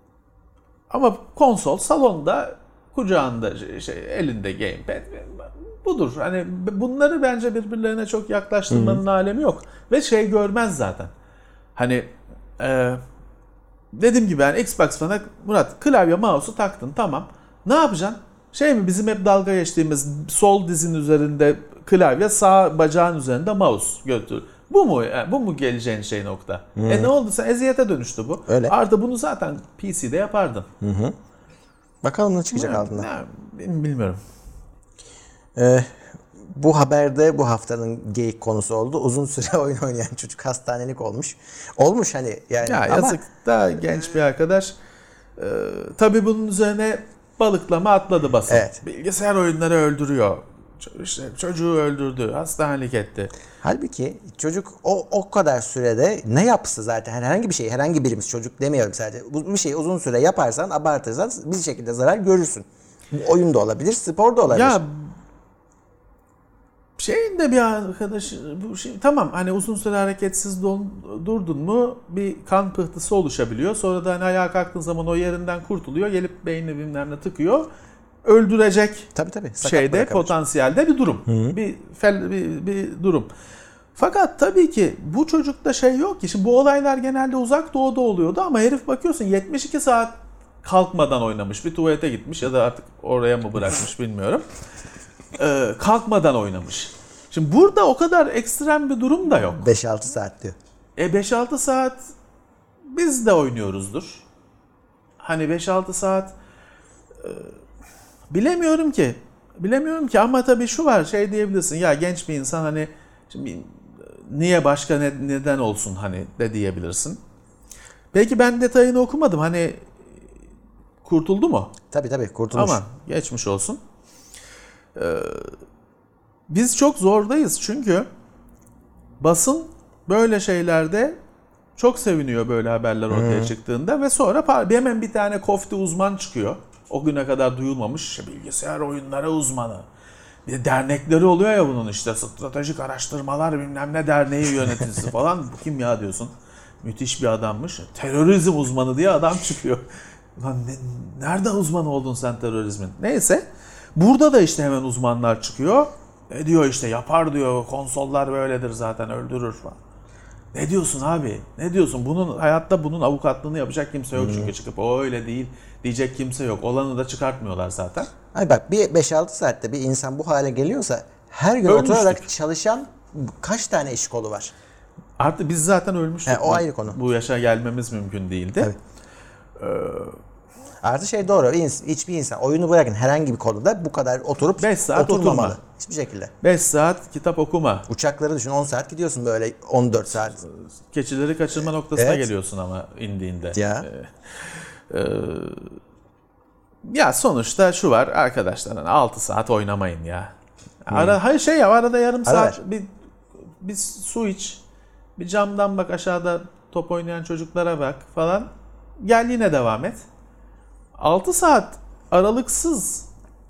Ama konsol salonda, kucağında, şey, elinde gamepad budur. Hani bunları bence birbirlerine çok yaklaştırmanın Hı-hı. alemi yok. Ve şey görmez zaten. Hani e, dediğim gibi yani Xbox One'a Murat klavye mouse'u taktın tamam. Ne yapacaksın? Şey mi bizim hep dalga geçtiğimiz sol dizin üzerinde klavye, sağ bacağın üzerinde mouse götür. Bu mu? Yani bu mu geleceğin şey nokta? Hmm. E ne oldu? Sen eziyete dönüştü bu. Öyle. Artı bunu zaten P C'de yapardın. Hı hı. Bakalım ne çıkacak altından. Bilmiyorum. Ee, bu haberde bu haftanın geyik konusu oldu. Uzun süre oyun oynayan çocuk hastanelik olmuş. Olmuş hani yani. Ya ama... yazık da genç bir arkadaş. Ee, tabii bunun üzerine balıklama atladı basın. Evet. Bilgisayar oyunları öldürüyor. İşte çocuğu öldürdü, hastanelik etti. Halbuki çocuk o o kadar sürede ne yapsa zaten herhangi bir şey, herhangi birimiz çocuk demiyorum sadece. Bir şeyi uzun süre yaparsan, abartırsan bir şekilde zarar görürsün. Oyun da olabilir, spor da olabilir. Ya şeyin de bir arkadaş bu şey tamam hani uzun süre hareketsiz don, durdun mu bir kan pıhtısı oluşabiliyor. Sonra da hani ayağa kalktığın zaman o yerinden kurtuluyor. Gelip beynini bilmem ne tıkıyor. Öldürecek tabii, tabii. şeyde potansiyelde bir durum. Hı-hı. Bir, fel, bir bir durum. Fakat tabii ki bu çocukta şey yok ki. Şimdi bu olaylar genelde uzak doğuda oluyordu ama herif bakıyorsun yetmiş iki saat kalkmadan oynamış. Bir tuvalete gitmiş ya da artık oraya mı bırakmış bilmiyorum. Ee, kalkmadan oynamış. Şimdi burada o kadar ekstrem bir durum da yok. beş altı saat diyor. E beş altı saat biz de oynuyoruzdur. Hani beş altı saat e, bilemiyorum ki. Bilemiyorum ki ama tabii şu var, şey diyebilirsin. Ya genç bir insan hani şimdi niye başka ne, neden olsun hani de diyebilirsin. Belki ben detayını okumadım. Hani kurtuldu mu? Tabii tabii kurtulmuş. Aman geçmiş olsun. Ee, biz çok zordayız çünkü basın böyle şeylerde çok seviniyor böyle haberler ortaya hmm. çıktığında ve sonra hemen bir tane kofti uzman çıkıyor. O güne kadar duyulmamış bilgisayar oyunları uzmanı. Bir de dernekleri oluyor ya bunun, işte stratejik araştırmalar bilmem ne derneği yöneticisi falan. Bu kim ya diyorsun. Müthiş bir adammış. Terörizm uzmanı diye adam çıkıyor. Lan ne, nereden uzman oldun sen terörizmin? Neyse. Burada da işte hemen uzmanlar çıkıyor. Ne diyor işte, yapar diyor, konsollar böyledir zaten, öldürür falan. Ne diyorsun abi? Ne diyorsun? Bunun hayatta bunun avukatlığını yapacak kimse yok çünkü çıkıp o öyle değil diyecek kimse yok. Olanı da çıkartmıyorlar zaten. Ay bak, bir beş altı saatte bir insan bu hale geliyorsa her gün Ölmüştük. Oturarak çalışan kaç tane iş kolu var? Artık biz zaten ölmüştük. He, o ayrı konu. Bu yaşa gelmemiz mümkün değildi. Evet. Ee, Artı şey doğru. Hiçbir insan oyunu bırakın herhangi bir konuda bu kadar oturup beş saat oturmamalı. oturma. Hiçbir şekilde. beş saat kitap okuma. Uçakları düşün, on saat gidiyorsun böyle, on dört saat. Keçileri kaçırma noktasına evet. geliyorsun ama indiğinde. Ya. Ee, e, ya sonuçta şu var arkadaşlar, hani altı saat oynamayın ya. Ara, hmm. Hayır şey ya, arada yarım Ara saat ver. bir, bir su iç. Bir camdan bak, aşağıda top oynayan çocuklara bak falan. Gel yine devam et. altı saat aralıksız.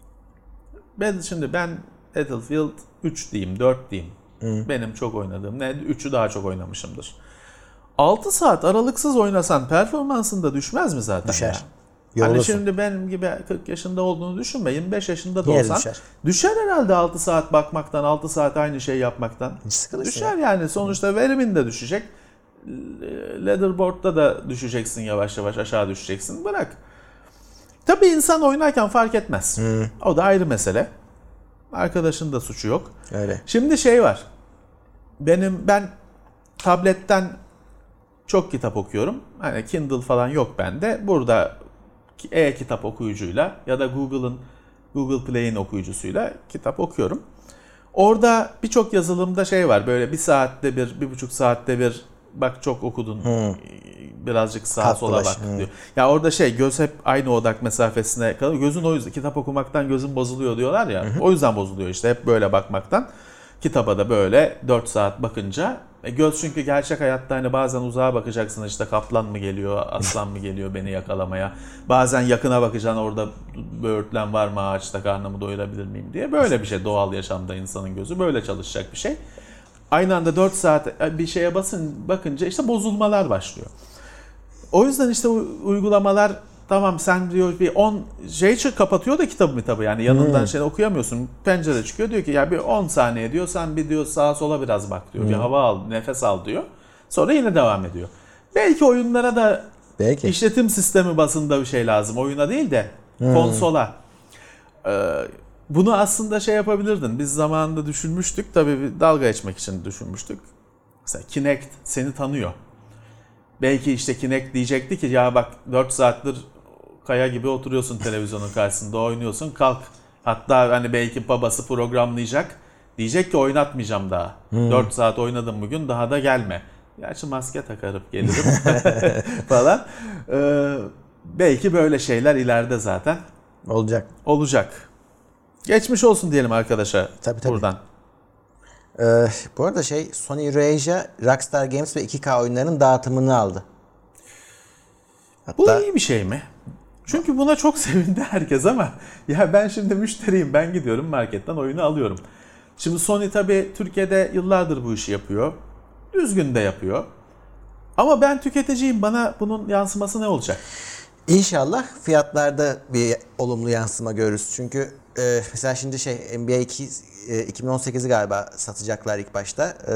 Ben şimdi ben Battlefield üç diyeyim, dört diyeyim. Hı. Benim çok oynadığım ne? üçü daha çok oynamışımdır. altı saat aralıksız oynasan performansında düşmez mi zaten? Düşer. Ya? Yorulursun. Hani şimdi benim gibi kırk yaşında olduğunu düşünme. yirmi beş yaşında da Yine olsan düşer. düşer herhalde altı saat bakmaktan, altı saat aynı şey yapmaktan. Düşer ya. Yani sonuçta verimin de düşecek. Leaderboard'da da düşeceksin, yavaş yavaş aşağı düşeceksin. Bırak. Tabii insan oynarken fark etmez. Hmm. O da ayrı mesele. Arkadaşın da suçu yok. Öyle. Şimdi şey var. Benim ben tabletten çok kitap okuyorum. Hani Kindle falan yok bende. Burada e-kitap okuyucuyla ya da Google'ın Google Play'in okuyucusuyla kitap okuyorum. Orada birçok yazılımda şey var. Böyle bir saatte bir, bir buçuk saatte bir bak çok okudun. Hmm. Birazcık sağa Kalk sola bak hmm. diyor. Ya orada şey, göz hep aynı odak mesafesine kalıyor. Gözün o yüzden, kitap okumaktan gözün bozuluyor diyorlar ya. Hmm. O yüzden bozuluyor işte, hep böyle bakmaktan. Kitaba da böyle dört saat bakınca. E göz çünkü gerçek hayatta hani bazen uzağa bakacaksın, işte kaplan mı geliyor, aslan mı geliyor beni yakalamaya. Bazen yakına bakacaksın, orada böğürtlen var mı ağaçta, karnımı doyurabilir miyim diye. Böyle bir şey, doğal yaşamda insanın gözü böyle çalışacak bir şey. Aynı anda dört saat bir şeye basın bakınca işte bozulmalar başlıyor. O yüzden işte uygulamalar, tamam sen diyor bir on şey kapatıyor da kitabı tabii, yani yanından hmm. şey okuyamıyorsun. Pencere çıkıyor, diyor ki ya bir on saniye diyor, sen bir diyor sağa sola biraz bak diyor. Hmm. Bir hava al, nefes al diyor. Sonra yine devam ediyor. Belki oyunlara da Belki. işletim sistemi basında bir şey lazım. Oyuna değil de hmm. konsola. Ee, bunu aslında şey yapabilirdin. Biz zamanında düşünmüştük. Tabii dalga geçmek için düşünmüştük. Mesela Kinect seni tanıyor. Belki işte Kinect diyecekti ki ya bak dört saattir kaya gibi oturuyorsun televizyonun karşısında, oynuyorsun, kalk. Hatta hani belki babası programlayacak. Diyecek ki oynatmayacağım daha. Hmm. dört saat oynadım bugün, daha da gelme. Gerçi maske takarıp gelirim falan. Ee, belki böyle şeyler ileride zaten olacak. Olacak. Geçmiş olsun diyelim arkadaşa tabii, tabii. buradan. Ee, bu arada şey, Sony Eurasia, Rockstar Games ve iki K oyunlarının dağıtımını aldı. Hatta... Bu iyi bir şey mi? Çünkü buna çok sevindi herkes ama ya ben şimdi müşteriyim, ben gidiyorum marketten oyunu alıyorum. Şimdi Sony tabii Türkiye'de yıllardır bu işi yapıyor. Düzgün de yapıyor. Ama ben tüketiciyim, bana bunun yansıması ne olacak? İnşallah fiyatlarda bir olumlu yansıma görürüz. Çünkü e, mesela şimdi şey N B A iki, e, iki bin on sekiz'i galiba satacaklar ilk başta. E,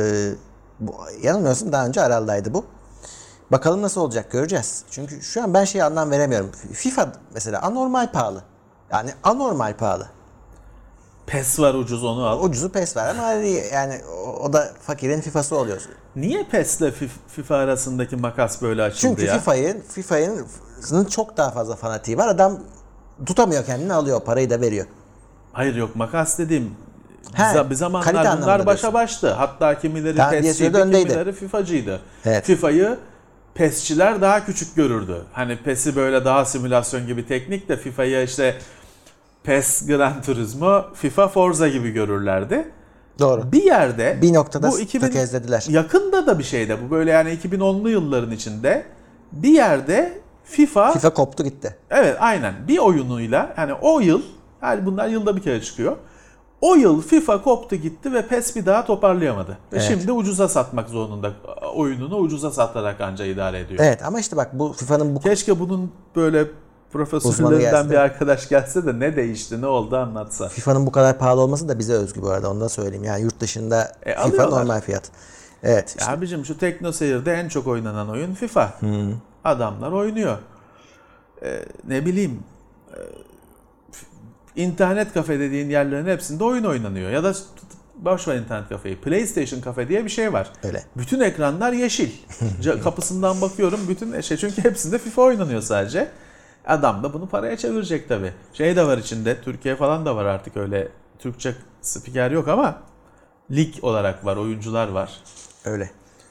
bu, yanılmıyorsun daha önce Aral'daydı bu. Bakalım nasıl olacak, göreceğiz. Çünkü şu an ben şey anlam veremiyorum. FIFA mesela anormal pahalı. Yani anormal pahalı. P E S var ucuz, onu al. Ucuzu PES var ama hani yani o, o da fakirin FIFA'sı oluyor. Niye P E S ile FIFA arasındaki makas böyle açıldı Çünkü ya? FIFA'nın FIFA'nın çok daha fazla fanatiği var. Adam tutamıyor kendini, alıyor parayı da veriyor. Hayır yok, makas dediğim He, bir kalite zamanlar anlamında bunlar başa diyorsun. baştı. Hatta kimileri Tamam, P E bir S'ciydi, sürede öndeydi. kimileri FIFA'cıydı. Evet. FIFA'yı P E S'çiler daha küçük görürdü. Hani P E S'i böyle daha simülasyon gibi teknik de FIFA'yı işte P E S Gran Turismo, FIFA Forza gibi görürlerdi. Doğru. Bir yerde Bir noktada bu iki bin tökezlediler. yakında da bir şeyde bu böyle yani iki bin onlu yılların içinde bir yerde FIFA, FIFA koptu gitti. evet aynen bir oyunuyla, yani o yıl, yani bunlar yılda bir kere çıkıyor. O yıl FIFA koptu gitti ve P E S bir daha toparlayamadı. Ve Evet. şimdi ucuza satmak zorunda, oyununu ucuza satarak anca idare ediyor. Evet ama işte bak bu FIFA'nın bu Keşke bunun böyle Uzmanı profesyonellerinden gelse. bir arkadaş gelse de ne değişti, ne oldu anlatsa. FIFA'nın bu kadar pahalı olması da bize özgü bu arada, onu da söyleyeyim. Yani yurt dışında E, FIFA alıyorlar. normal fiyat. Evet. Ya Işte. abicim şu TeknoSeyir'de en çok oynanan oyun FIFA. Adamlar oynuyor. Ee, ne bileyim e, internet kafe dediğin yerlerin hepsinde oyun oynanıyor. Ya da boş ver internet kafeyi. PlayStation kafe diye bir şey var. Öyle. Bütün ekranlar yeşil. Ca- Kapısından bakıyorum bütün şey, çünkü hepsinde FIFA oynanıyor sadece. Adam da bunu paraya çevirecek tabii. Şey de var içinde, Türkiye falan da var artık, öyle Türkçe spiker yok ama lig olarak var, oyuncular var. Öyle.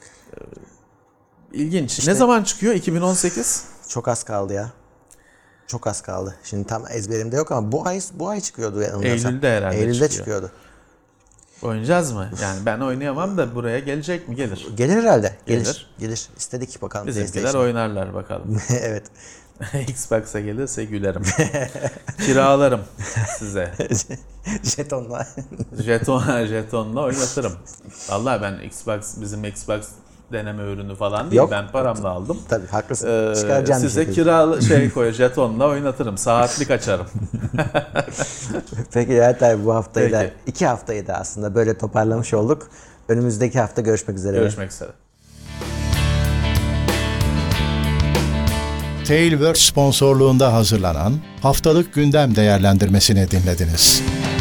İlginç. İşte- ne zaman çıkıyor? iki bin on sekiz? Çok az kaldı ya. Çok az kaldı. Şimdi tam ezberimde yok ama bu ay bu ay çıkıyordu yanılmıyorsam. Eylül'de herhalde Eylül'de çıkıyor. çıkıyordu. Oynayacağız mı? Yani ben oynayamam da buraya gelecek mi? Gelir. Gelir herhalde. Gelir. Gelir. Gelir. İstedik bakalım Bizimkiler PlayStation. oynarlar bakalım. Evet. Xbox'a gelirse gülerim. Kiralarım size. Jetonla. Jeton, jetonla oynatırım. Vallahi ben Xbox, bizim Xbox deneme ürünü falan değil. Yok. Ben paramla aldım. Tabii haklısın. Ee, Çıkaracağım bir size şekilde. kira şey koy, jetonla oynatırım. Saatlik açarım. Peki ya tabii bu haftayı da Peki. iki haftayı da aslında böyle toparlamış olduk. Önümüzdeki hafta görüşmek üzere. Görüşmek üzere. Tailwords sponsorluğunda hazırlanan Haftalık Gündem Değerlendirmesini dinlediniz.